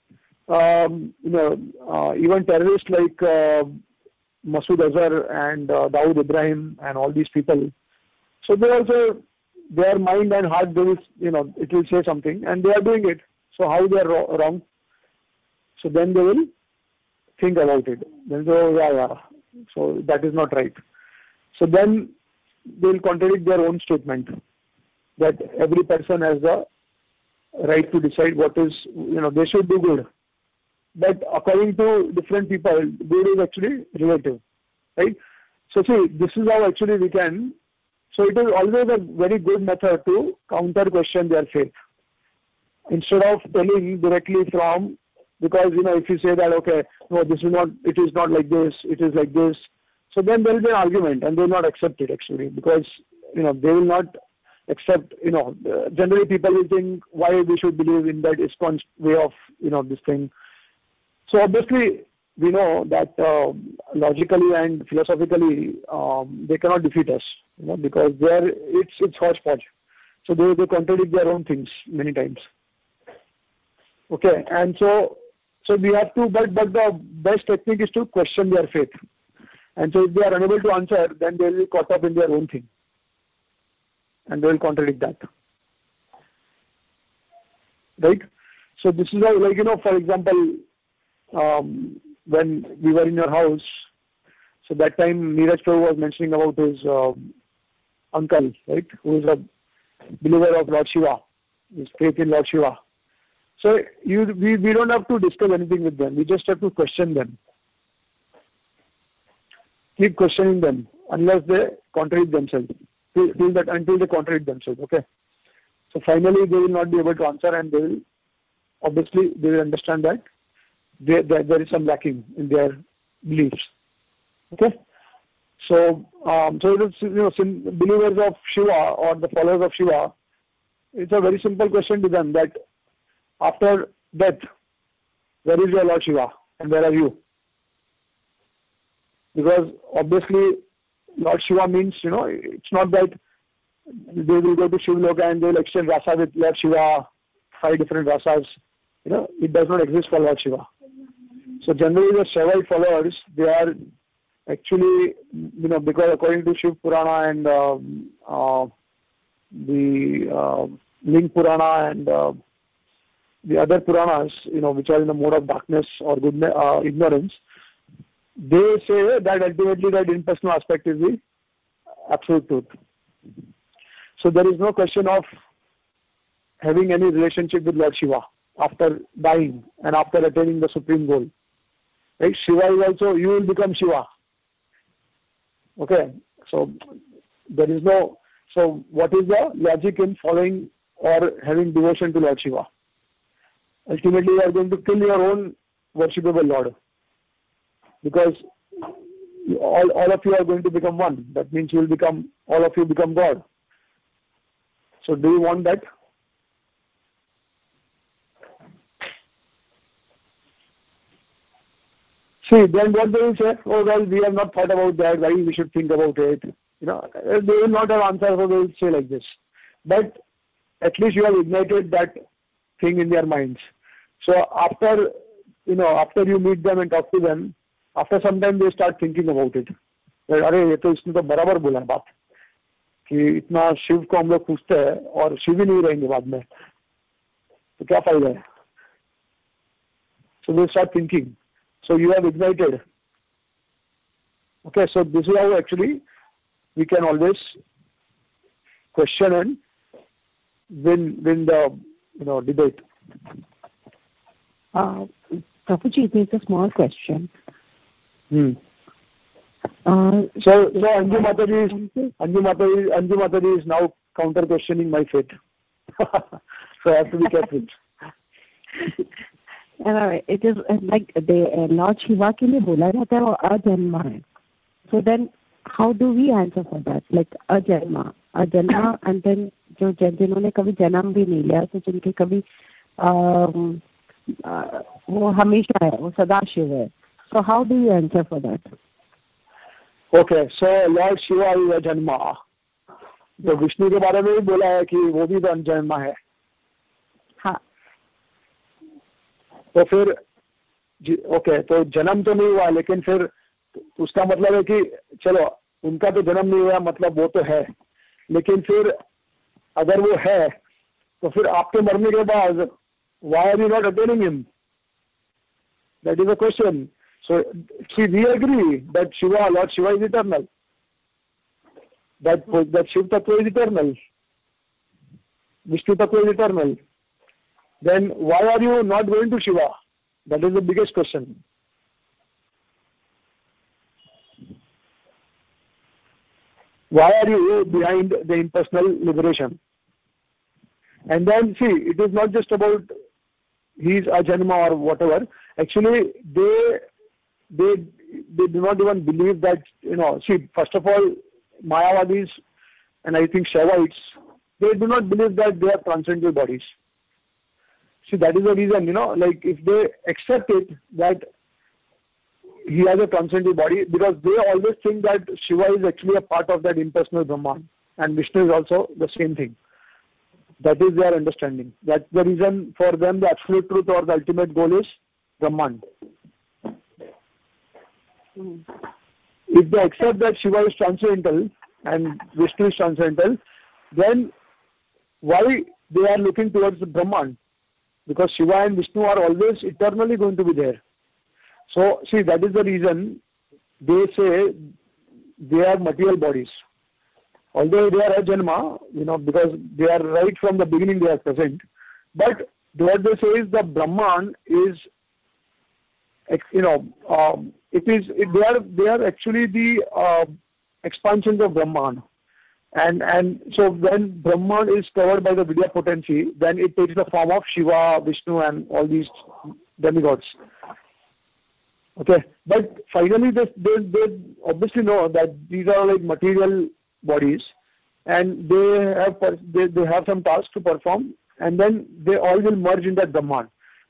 um, you know, uh, even terrorists like uh, Masood Azhar and uh, Dawood Ibrahim and all these people, so they also, their mind and heart, they will, you know, it will say something, and they are doing it. So how they are wrong? So then they will think about it. Then they will, yeah, yeah, so that is not right. So then they will contradict their own statement that every person has the right to decide what is, you know, they should do good. But according to different people, good is actually relative, right? So see, this is how actually we can, so it is always a very good method to counter question their faith. Instead of telling directly from, because, you know, if you say that, okay, no, this is not, it is not like this, it is like this, so then there will be an argument and they will not accept it actually, because, you know, they will not accept, you know, uh, generally people will think why we should believe in that ISKCON way of, you know, this thing. So obviously we know that uh, logically and philosophically um, they cannot defeat us, you know, because they are, it's, it's hodgepodge. So they, they contradict their own things many times. Okay, and so so we have to, but, but the best technique is to question their faith. And so if they are unable to answer, then they will be caught up in their own thing. And they will contradict that. Right? So this is how, like, you know, for example, um, when we were in your house, so that time Neeraj Prabhu was mentioning about his uh, uncle, right, who is a believer of Lord Shiva, his faith in Lord Shiva. So you, we, we don't have to discuss anything with them. We just have to question them. Keep questioning them unless they contradict themselves. Till, till that, until they contradict themselves. Okay. So finally, they will not be able to answer, and they will obviously they will understand that they, they, there is some lacking in their beliefs. Okay. So, um, so it is, you know, believers of Shiva or the followers of Shiva, it's a very simple question to them that after death, where is your Lord Shiva and where are you? Because obviously Lord Shiva means, you know, it's not that they will go to Shivloka and they will exchange rasa with Lord Shiva, five different rasas. You know, it does not exist for Lord Shiva. So generally the Shaivite followers, they are actually, you know, because according to Shiv Purana and uh, uh, the uh, Ling Purana and uh, the other Puranas, you know, which are in the mode of darkness or good, uh, ignorance, they say that ultimately that impersonal aspect is the absolute truth. So there is no question of having any relationship with Lord Shiva after dying and after attaining the supreme goal. Right? Shiva is also, you will become Shiva. Okay, so there is no, so what is the logic in following or having devotion to Lord Shiva? Ultimately, you are going to kill your own worshipable Lord, because all, all of you are going to become one. That means you will become, all of you become God. So do you want that? See, then what they will say, oh well, we have not thought about that, why we should think about it. You know, they will not have answer, so they will say like this. But at least you have ignited that thing in their minds. So after, you know, after you meet them and talk to them, after some time they start thinking about it. अरे ये तो इसने तो बराबर बोला बात कि इतना शिव को हम लोग पूछते हैं और शिव ही नहीं रहेंगे बाद में, तो क्या फायदा है? So they start thinking. So you have ignited. Okay, so this is how actually we can always question and win win the you know debate. Uh, Prabhuji, there's a small question. Hmm. Uh, so, so Anju Mataji is Anju Mataji, Anju Mataji is now counter questioning my faith. So I have to be careful. Uh, it is uh, like the uh, Lord Shiva के लिए बोला जाता है वो अजन्मा है. So then how do we answer for that? Like अजन्मा, अजन्मा, and then जो जिन्होंने कभी जन्म भी नहीं लिया, तो जिनके कभी um, uh, वो हमेशा है, वो सदा शिव है. So how do you answer for that? Okay, so Lord Shiva is अजन्मा. तो विष्णु के बारे में भी बोला है कि वो भी तो अजन्मा है. हाँ. तो फिर ओके, तो जन्म तो नहीं हुआ, लेकिन फिर उसका मतलब है कि चलो उनका तो जन्म नहीं हुआ, मतलब वो तो है, लेकिन फिर अगर वो है तो फिर आपके मरने के बाद why are you not attaining him? That is the question. So see, we agree that Shiva, Lord Shiva is eternal. That that Shiv Tattva is eternal. Vishnu Tattva is eternal. Then why are you not going to Shiva? That is the biggest question. Why are you behind the impersonal liberation? And then see, it is not just about he is Ajanma or whatever. Actually, they they they do not even believe that, you know, see, first of all, Mayavadis and I think Shaivites, they do not believe that they are transcendental bodies. See, that is the reason, you know, like if they accept it that he has a transcendental body, because they always think that Shiva is actually a part of that impersonal Brahman, and Vishnu is also the same thing. That is their understanding. That's the reason for them the absolute truth or the ultimate goal is Brahman. Mm. If they accept that Shiva is transcendental and Vishnu is transcendental, then why they are looking towards the Brahman? Because Shiva and Vishnu are always eternally going to be there. So, see, that is the reason they say they are material bodies. Although they are Ajanma, you know, because they are right from the beginning they are present. But what they say is the Brahman is, you know, um, it is it, they are they are actually the uh, expansions of Brahman. And and so when Brahman is covered by the Vidya potency, then it takes the form of Shiva, Vishnu, and all these demigods. Okay, but finally they, they, they obviously know that these are like material bodies, and they have they, they have some tasks to perform, and then they all will merge in that Brahman.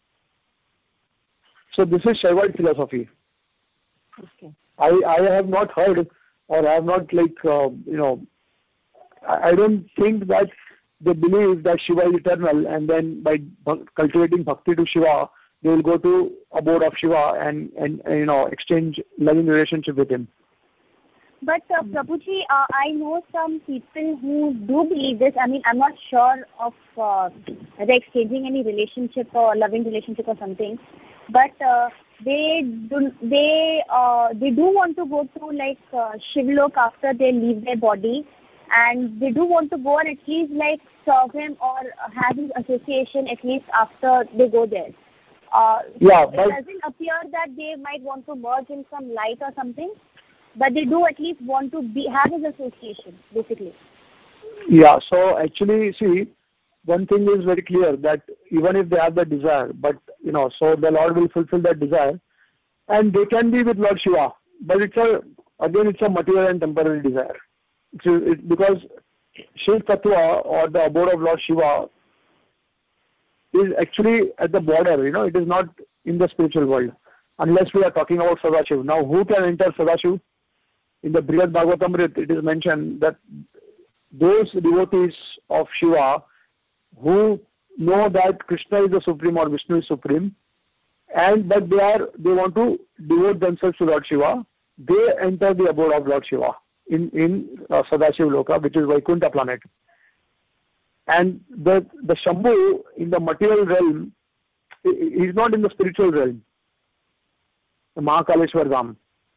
So this is Shaivite philosophy. Okay. I, I have not heard, or I have not like, uh, you know, I, I don't think that they believe that Shiva is eternal, and then by cultivating bhakti to Shiva, they will go to abode of Shiva and, and, and you know, exchange loving relationship with him. But uh, Prabhuji, uh, I know some people who do believe this. I mean, I'm not sure of uh, whether exchanging any relationship or loving relationship or something. But uh, they do they uh, they do want to go to like uh, Shivlok after they leave their body, and they do want to go and at least like serve him or have his association at least after they go there. Uh, yeah, so it doesn't appear that they might want to merge in some light or something, but they do at least want to be have his association, basically. Yeah, so actually, see, one thing is very clear, that even if they have the desire, but, you know, so the Lord will fulfill that desire, and they can be with Lord Shiva, but it's a, again, it's a material and temporary desire. It's, it, because Shiv Tattva, or the abode of Lord Shiva, is actually at the border, you know, it is not in the spiritual world. unless we are talking about Sadashiv. Now, who can enter Sadashiv? In the Brihad Bhagavatamrita, it is mentioned that those devotees of Shiva who know that Krishna is the supreme or Vishnu is supreme, and but they are they want to devote themselves to Lord Shiva, they enter the abode of Lord Shiva in in uh, Sadashiv Loka, which is Vaikuntha planet. And the the Shambhu in the material realm is not in the spiritual realm. The Mahakaleshwar Dham.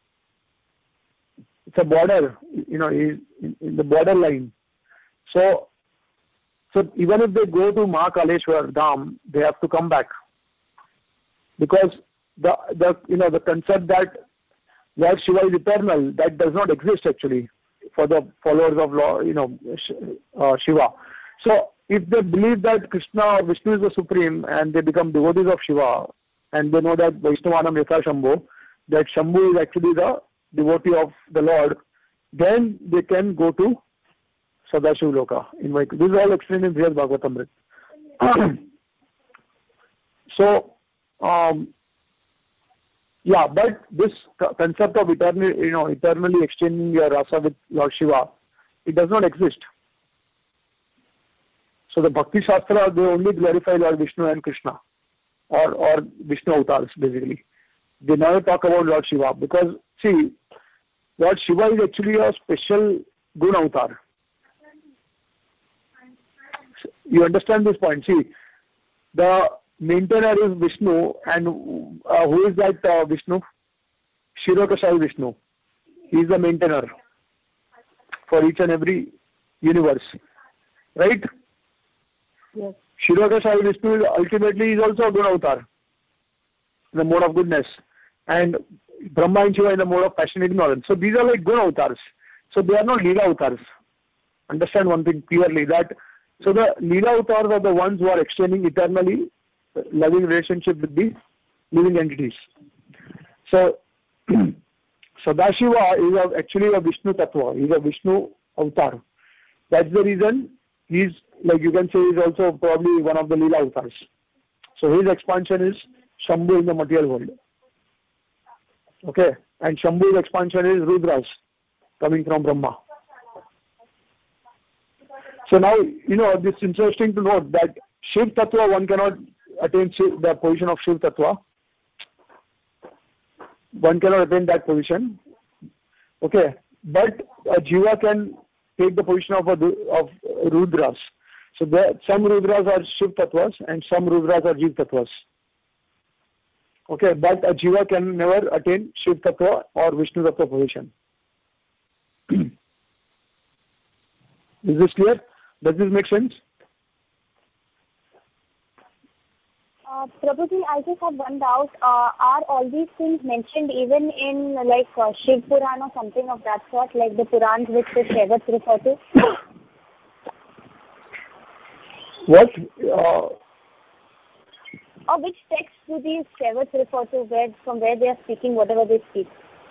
It's a border, you know, in, in the borderline. So, so even if they go to Mahakaleshwar Dham, they have to come back, because the the you know the concept that Lord Shiva is eternal, that does not exist actually for the followers of Lord, you know uh, Shiva. So if they believe that Krishna or Vishnu is the supreme and they become devotees of Shiva, and they know that Vaishnavanam Yatha Shambhu, that Shambhu is actually the devotee of the Lord, then they can go to Sadashiv Loka. In Vaikuntha. This is all explained in Brihad Bhagavatamrita. So, um, yeah, but this concept of eternally, you know, eternally exchanging your rasa with Lord Shiva, it does not exist. So the Bhakti Shastra, they only glorify Lord Vishnu and Krishna, or or Vishnu avatars basically. They never talk about Lord Shiva, because see, Lord Shiva is actually a special Guna avatar. You understand this point? See, the maintainer is Vishnu, and uh, who is that uh, Vishnu? Shirokashai Vishnu. He is the maintainer for each and every universe, right? Yes. Shirokashai Vishnu ultimately is also a Guna avatar, in the mode of goodness, and Brahma and Shiva in the mode of passion ignorance. So these are like Guna avatars. So they are not Leela avatars. Understand one thing clearly, that so the Leela avatars are the ones who are extending eternally loving relationship with the living entities. So Sadashiva is a, actually a Vishnu Tattva. He is a Vishnu avatar. That's the reason he's, like you can say, he's also probably one of the Leela avatars. So his expansion is Shambhu in the material world. Okay, and Shambhu's expansion is Rudras, coming from Brahma. So now, you know, it's interesting to note that Shiv Tattva, one cannot attain Shiv, the position of Shiv Tattva. One cannot attain that position. Okay, but a Jiva can take the position of a, of Rudras. So there, some Rudras are Shiv Tattvas and some Rudras are Jiv Tattvas. Okay, but a Jiva can never attain Shiv Tattva or Vishnu Tattva position. Is this clear? Does this make sense? Uh, Prabhuji, I just have one doubt. Uh, are all these things mentioned even in like uh, Shiv Puran or something of that sort, like the Purans which the Shaivats refer to? What? Uh, or which text do these Shaivats refer to, where, from where they are speaking whatever they speak?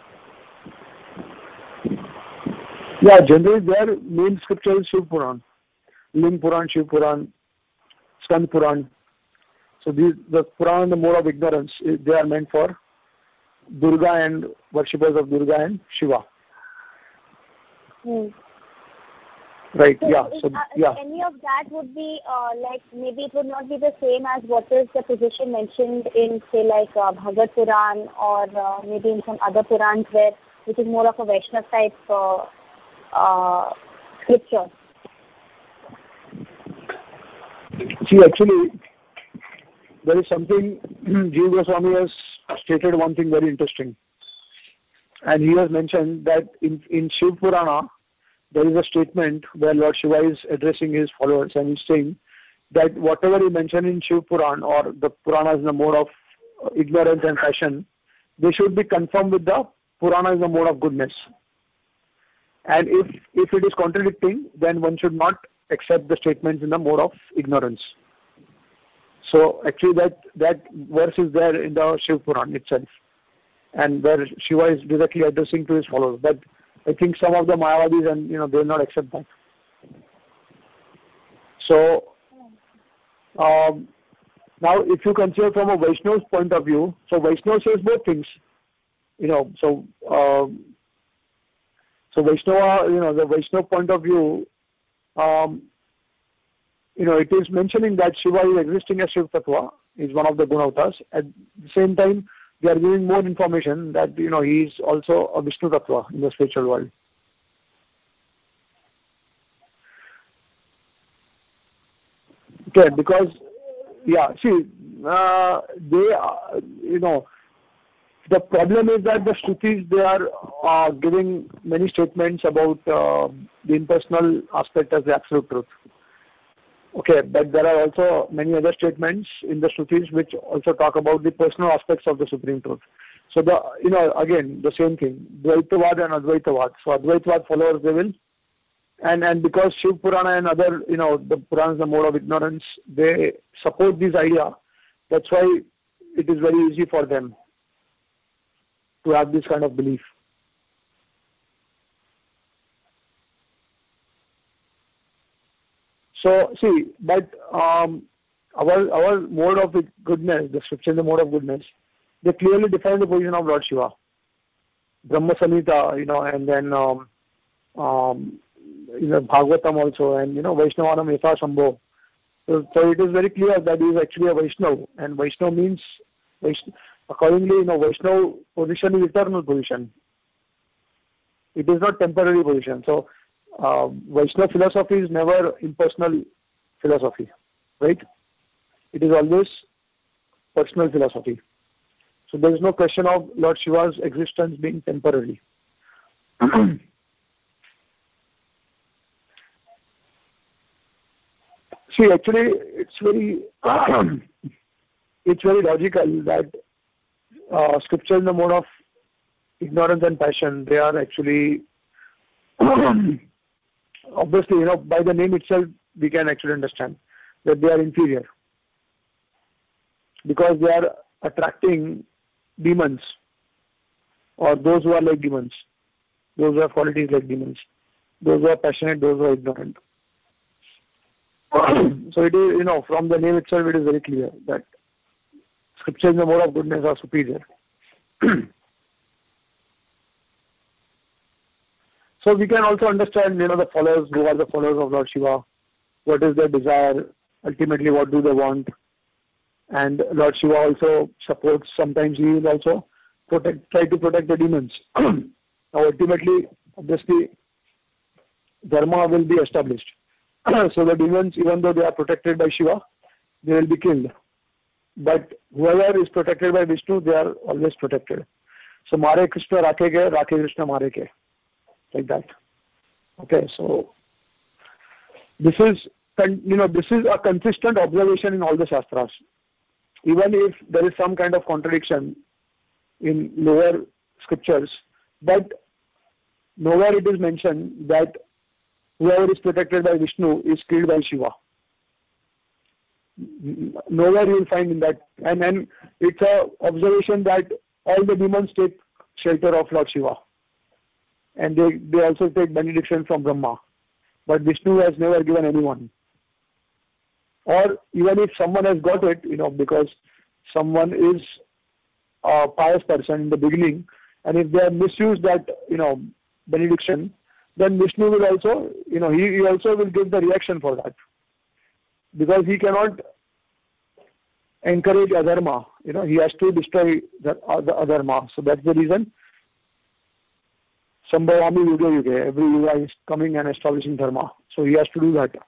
Yeah, generally their main scripture is Shiv Puran. Ling Puran, Shiv Puran, Skand Puran. So these, the Puran, the mode of ignorance, they are meant for Durga and worshippers of Durga and Shiva. Hmm. Right, so yeah. If, So, uh, yeah. any of that would be uh, like, maybe it would not be the same as what is the position mentioned in, say, like uh, Bhagavad Puran, or uh, maybe in some other Purans where, which is more of a Vaishnava type uh, uh, scripture. See, actually, there is something, Jiva Goswami has stated one thing very interesting. And he has mentioned that in, in Shiv Purana, there is a statement where Lord Shiva is addressing his followers, and he's saying that whatever he mentioned in Shiv Puran, or the Puranas in the mode of ignorance and passion, they should be confirmed with the Purana in the mode of goodness. And if, if it is contradicting, then one should not accept the statements in the mode of ignorance. So actually that, that verse is there in the Shiv Puran itself, and where Shiva is directly addressing to his followers. But I think some of the Mayavadis, and you know, they will not accept that. So um, Now, if you consider from a Vaishnav's point of view, so Vaishnava says both things. You know, so um, so Vaishnava, you know, the Vaishnava point of view, um, you know, it is mentioning that Shiva is existing as Shiv Tattva, is one of the Gunavatas. At the same time, they are giving more information that, you know, he is also a Vishnu Tattva in the spiritual world. Okay, because, yeah, see, uh, they, uh, you know, the problem is that the Shrutis, they are uh, giving many statements about uh, the impersonal aspect as the absolute truth. Okay, but there are also many other statements in the Shrutis which also talk about the personal aspects of the Supreme Truth. So, the you know, again, the same thing, Dvaitavad and Advaitavad. So, Advaitavad followers, they will. And and because Shiv Purana and other, you know, the Puranas, the mode of ignorance, they support this idea. That's why it is very easy for them to have this kind of belief. So, see, but um, our our mode of goodness, the scripture, the mode of goodness, they clearly define the position of Lord Shiva. Brahma Samhita, you know, and then um, um, you know, Bhagavatam also, and you know, Vaishnavanam Yatha Shambho. So, so it is very clear that he is actually a Vaishnava, and Vaishnava means, Vaishnav, accordingly, you know, Vaishnava position is eternal position. It is not temporary position. So, uh, Vaishnava philosophy is never impersonal philosophy, right? It is always personal philosophy. So there is no question of Lord Shiva's existence being temporary. See, actually, it's very it's very logical that uh, scripture in the mode of ignorance and passion, they are actually obviously, you know, by the name itself, we can actually understand that they are inferior because they are attracting demons or those who are like demons, those who have qualities like demons, those who are passionate, those who are ignorant. So it is, you know, from the name itself, it is very clear that scripture in the mode of goodness are superior. So we can also understand, you know, the followers, who are the followers of Lord Shiva, what is their desire, ultimately what do they want. And Lord Shiva also supports, sometimes he will also protect, try to protect the demons. Now ultimately, obviously, dharma will be established. So the demons, even though they are protected by Shiva, they will be killed. But whoever is protected by Vishnu, they are always protected. So Mare Krishna Rakhe Ge, Rakhe Krishna Mare Ke. Like that. Okay, so this is, you know, this is a consistent observation in all the Shastras. Even if there is some kind of contradiction in lower scriptures, but nowhere it is mentioned that whoever is protected by Vishnu is killed by Shiva. Nowhere you will find in that. And then it's a observation that all the demons take shelter of Lord Shiva. And they, they also take benediction from Brahma. But Vishnu has never given anyone. Or even if someone has got it, you know, because someone is a pious person in the beginning, and if they have misused that, you know, benediction, then Vishnu will also, you know, he, he also will give the reaction for that. Because he cannot encourage adharma, you know, he has to destroy the, uh, the adharma. So that's the reason. Sambhavami Yuga Yuga, every Yuga is coming and establishing dharma. So he has to do that.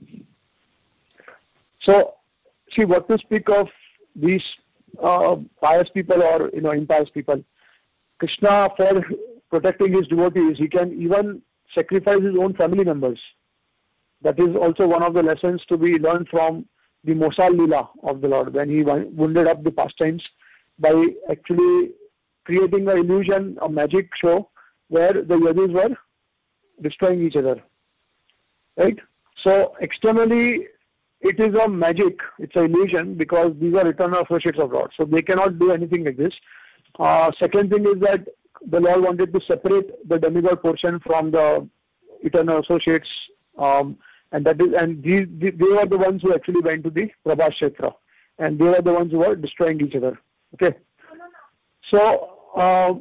So, see, what to speak of these uh, pious people or, you know, impious people. Krishna, for protecting his devotees, he can even sacrifice his own family members. That is also one of the lessons to be learned from the Mosal Leela of the Lord, when he wounded up the pastimes by actually creating an illusion, a magic show, where the yadis were destroying each other. Right? So, externally, it is a magic, it's an illusion, because these are eternal associates of God. So they cannot do anything like this. Uh, second thing is that the Lord wanted to separate the demigod portion from the eternal associates, um, and that is, and these, they are the ones who actually went to the Prabhas Kshetra. and they were the ones who were destroying each other. Okay, so uh,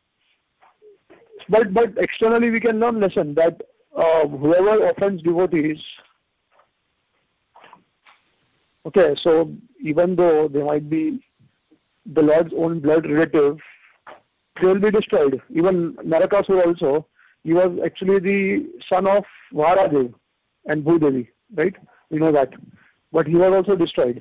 but but externally we can learn lesson that uh, whoever offends devotees, okay, so even though they might be the Lord's own blood relative, they will be destroyed. Even Narakasura also, he was actually the son of Varadev and Bhudevi, right? We know that. But he was also destroyed.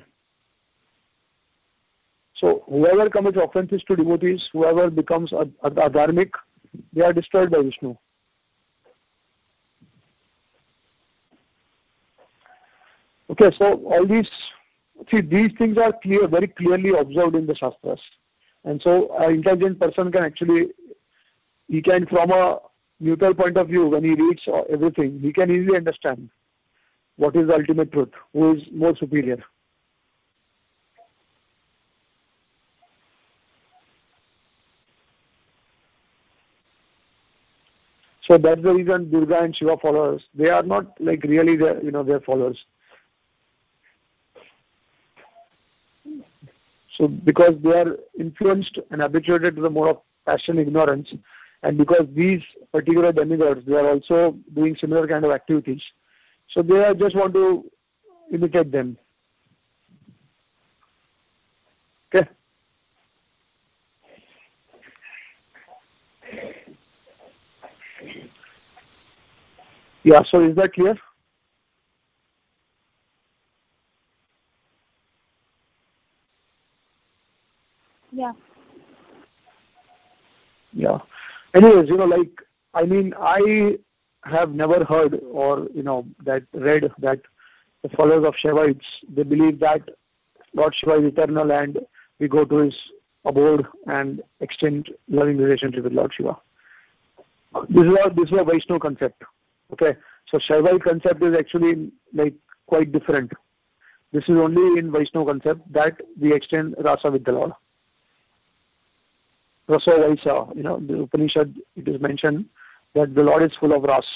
So whoever commits offenses to devotees, whoever becomes adharmic, they are destroyed by Vishnu. Okay, so all these, see, these things are clear, very clearly observed in the Shastras. And so an intelligent person can actually, he can, from a neutral point of view, when he reads everything, he can easily understand what is the ultimate truth, who is more superior. So that's the reason Durga and Shiva followers, they are not like really their, you know, their followers. So because they are influenced and habituated to the mode of passion, ignorance, and because these particular demigods, they are also doing similar kind of activities. So they are just want to imitate them. Okay. Yeah, so is that clear? Yeah. Yeah. Anyways, you know, like, I mean, I have never heard or, you know, that read that the followers of Shaivites, they believe that Lord Shiva is eternal and we go to his abode and extend loving relationship with Lord Shiva. This is a, this is a Vaishnava concept. Okay. So Shaivite concept is actually like quite different. This is only in Vaishnava concept that we extend rasa with the Lord. Rasa Vaisa, you know, the Upanishad, it is mentioned that the Lord is full of ras.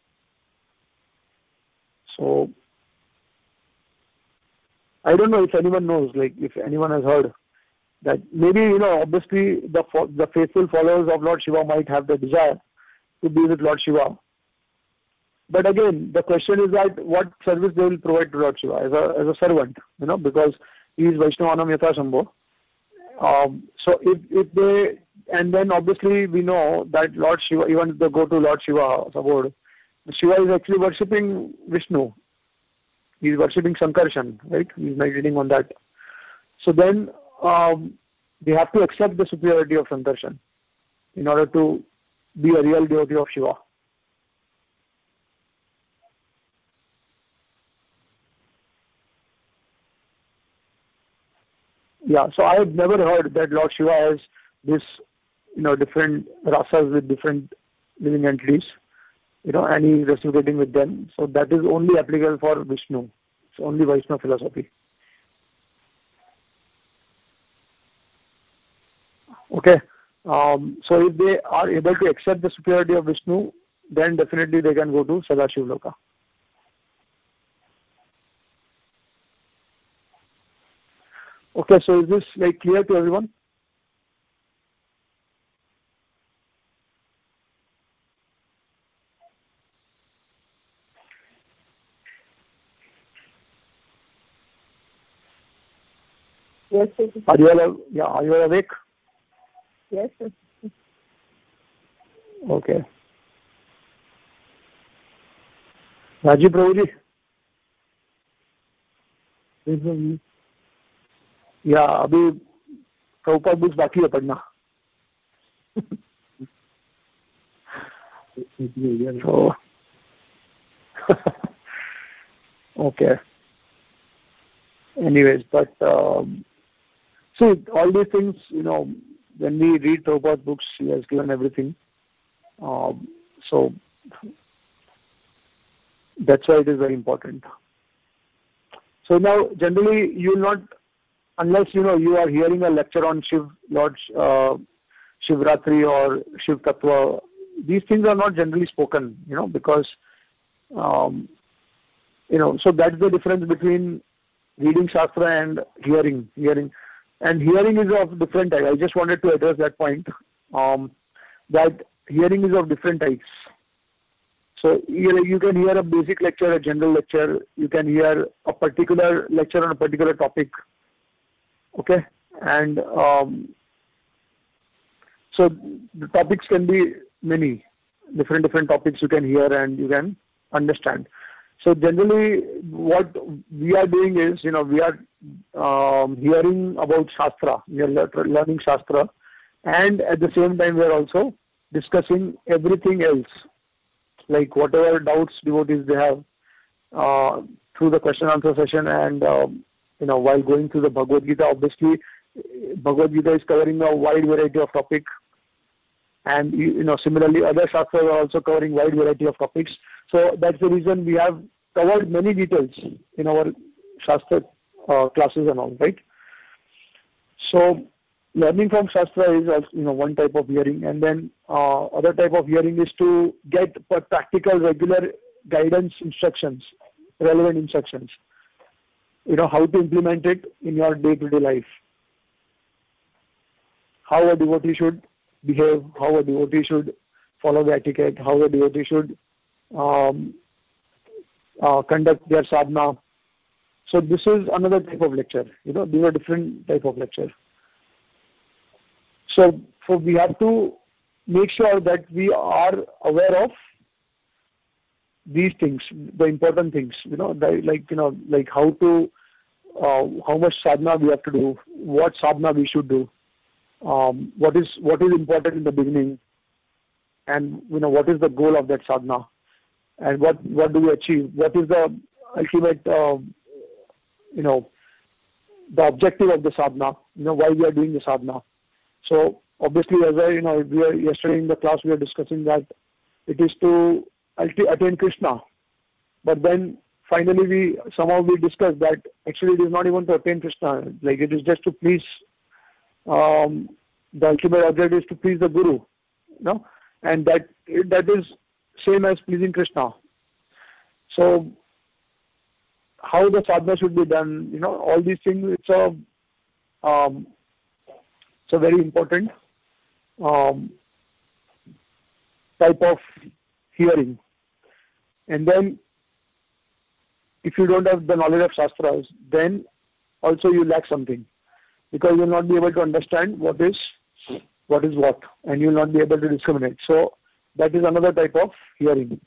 So, I don't know if anyone knows, like if anyone has heard that maybe, you know, obviously the the faithful followers of Lord Shiva might have the desire to be with Lord Shiva. But again, the question is that what service they will provide to Lord Shiva as a as a servant, you know, because he is Vaishnavanam Yatha Shambho. Um, so if, if they, and then obviously we know that Lord Shiva, even if they go to Lord Shiva's abode, Shiva is actually worshipping Vishnu. He is worshipping Sankarshan, right? He is meditating on that. So then um, they have to accept the superiority of Sankarshan in order to be a real devotee of Shiva. Yeah, so I have never heard that Lord Shiva has this, you know, different rasas with different living entities, you know, and he is reciprocating with them. So that is only applicable for Vishnu. It's only Vaishnava philosophy. Okay. Um, so if they are able to accept the superiority of Vishnu, then definitely they can go to Sadashiv Loka. Okay, so is this like clear to everyone? Yes, sir. Are you all, yeah, are you all awake? Yes, sir. Okay. Rajiv Prabhuji? Yes, या अभी Prabhupada books बाकी है पढ़ना. So, okay. Anyways, but um, see, all these things, you know, when we read Prabhupada's books, he has given everything. Um, so that's why it is very important. So now, generally, you will not, unless you know you are hearing a lecture on Shiv, Lord uh, Shivratri or Shiv Tattva, these things are not generally spoken, you know, because um, you know. So that's the difference between reading Shastra and hearing. Hearing. And hearing is of different types. I just wanted to address that point. Um, that hearing is of different types. So you, you can hear a basic lecture, a general lecture. You can hear a particular lecture on a particular topic. Okay? And um, so the topics can be many. Different, different topics you can hear and you can understand. So generally what we are doing is, you know, we are um, hearing about Shastra. We are le- learning Shastra. And at the same time we are also discussing everything else. Like whatever doubts devotees they have uh, through the question answer session and, uh, you know, while going through the Bhagavad Gita, obviously Bhagavad Gita is covering a wide variety of topics. And, you know, similarly, other Shastras are also covering wide variety of topics. So that's the reason we have covered many details in our Shastra uh, classes and all, right? So learning from Shastra is also, you know, one type of hearing. And then uh, other type of hearing is to get practical, regular guidance instructions, relevant instructions. You know, how to implement it in your day-to-day life. How a devotee should behave, how a devotee should follow the etiquette, how a devotee should um, uh, conduct their sadhana. So this is another type of lecture. You know, these are different type of lecture. So, so we have to make sure that we are aware of these things, the important things. You know, like you know, like how to, uh, how much sadhana we have to do, what sadhana we should do. Um, what is what is important in the beginning, and you know what is the goal of that sadhana, and what what do we achieve? What is the ultimate, uh, you know, the objective of the sadhana? You know why we are doing the sadhana. So obviously, as I you know, we are yesterday in the class we were discussing that it is to attain Krishna, but then finally we somehow we discussed that actually it is not even to attain Krishna. Like it is just to please. Um, the ultimate objective is to please the Guru, you know, and that that is same as pleasing Krishna. So, how the sadhana should be done, you know, all these things. It's a um, it's a very important um, type of hearing. And then, if you don't have the knowledge of Shastras, then also you lack something. Because you will not be able to understand what is what is what, and you will not be able to discriminate. So that is another type of hearing.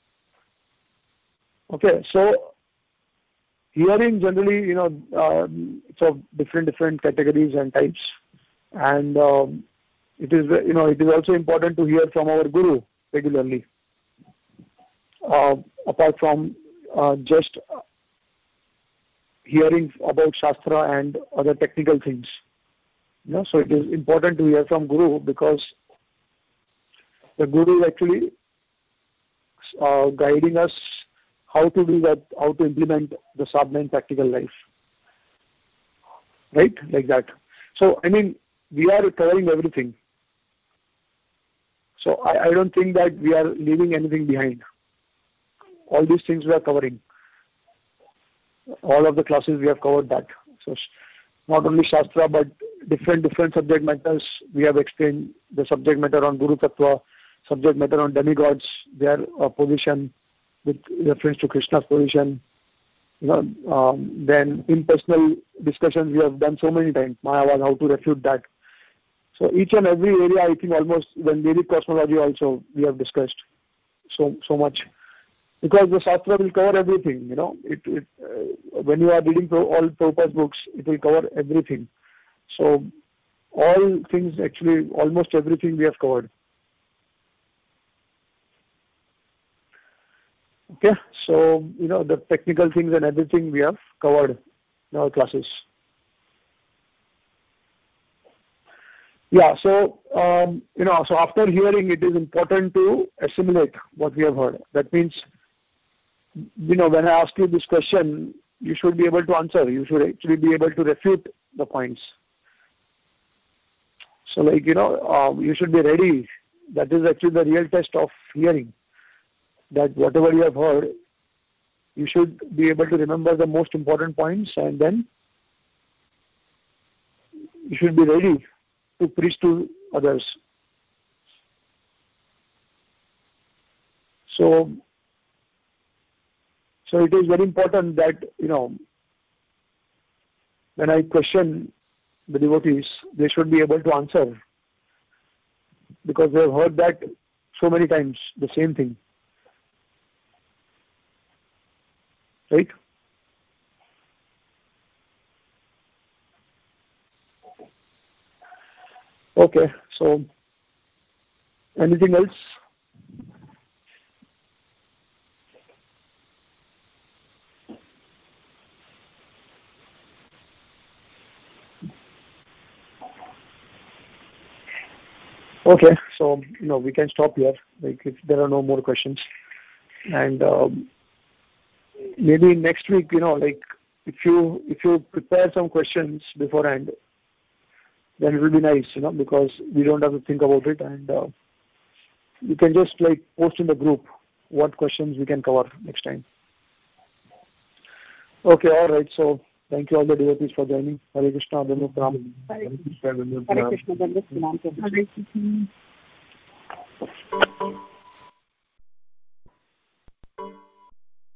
Okay, so hearing generally, you know, uh, it's of different different categories and types, and um, it is you know it is also important to hear from our Guru regularly. Uh, apart from uh, just hearing about Shastra and other technical things. You know, so it is important to hear from Guru because the Guru is actually uh, guiding us how to do that, how to implement the sadhana in practical life. Right? Like that. So, I mean, we are covering everything. So, I, I don't think that we are leaving anything behind. All these things we are covering. All of the classes we have covered that. So not only Shastra but different different subject matters we have explained. The subject matter on Guru Tattva, subject matter on demigods, their uh, position with reference to Krishna's position. You know, um, then impersonal discussions we have done so many times. Mayavad, how to refute that. So each and every area, I think almost when Vedic cosmology also we have discussed so so much. Because the Shastra will cover everything, you know. It, it uh, when you are reading pro, all Prabhupada's books, it will cover everything. So, all things actually, almost everything we have covered. Okay, so you know the technical things and everything we have covered in our classes. Yeah, so um, you know, so after hearing, it is important to assimilate what we have heard. That means, you know, when I ask you this question, you should be able to answer. You should actually be able to refute the points. So, like, you know, uh, you should be ready. That is actually the real test of hearing. That whatever you have heard, you should be able to remember the most important points, and then you should be ready to preach to others. So, so it is very important that, you know, when I question the devotees, they should be able to answer, because they have heard that so many times, the same thing. Right? Okay, so anything else? Okay, so you know we can stop here. Like if there are no more questions, and um, maybe next week, you know, like if you if you prepare some questions beforehand, then it will be nice, you know, because we don't have to think about it, and uh, you can just like post in the group what questions we can cover next time. Okay, all right. So thank you all the devotees for joining. Hare Krishna, Dhanur Pranam. Hare Krishna, Hare Krishna, Hare Krishna.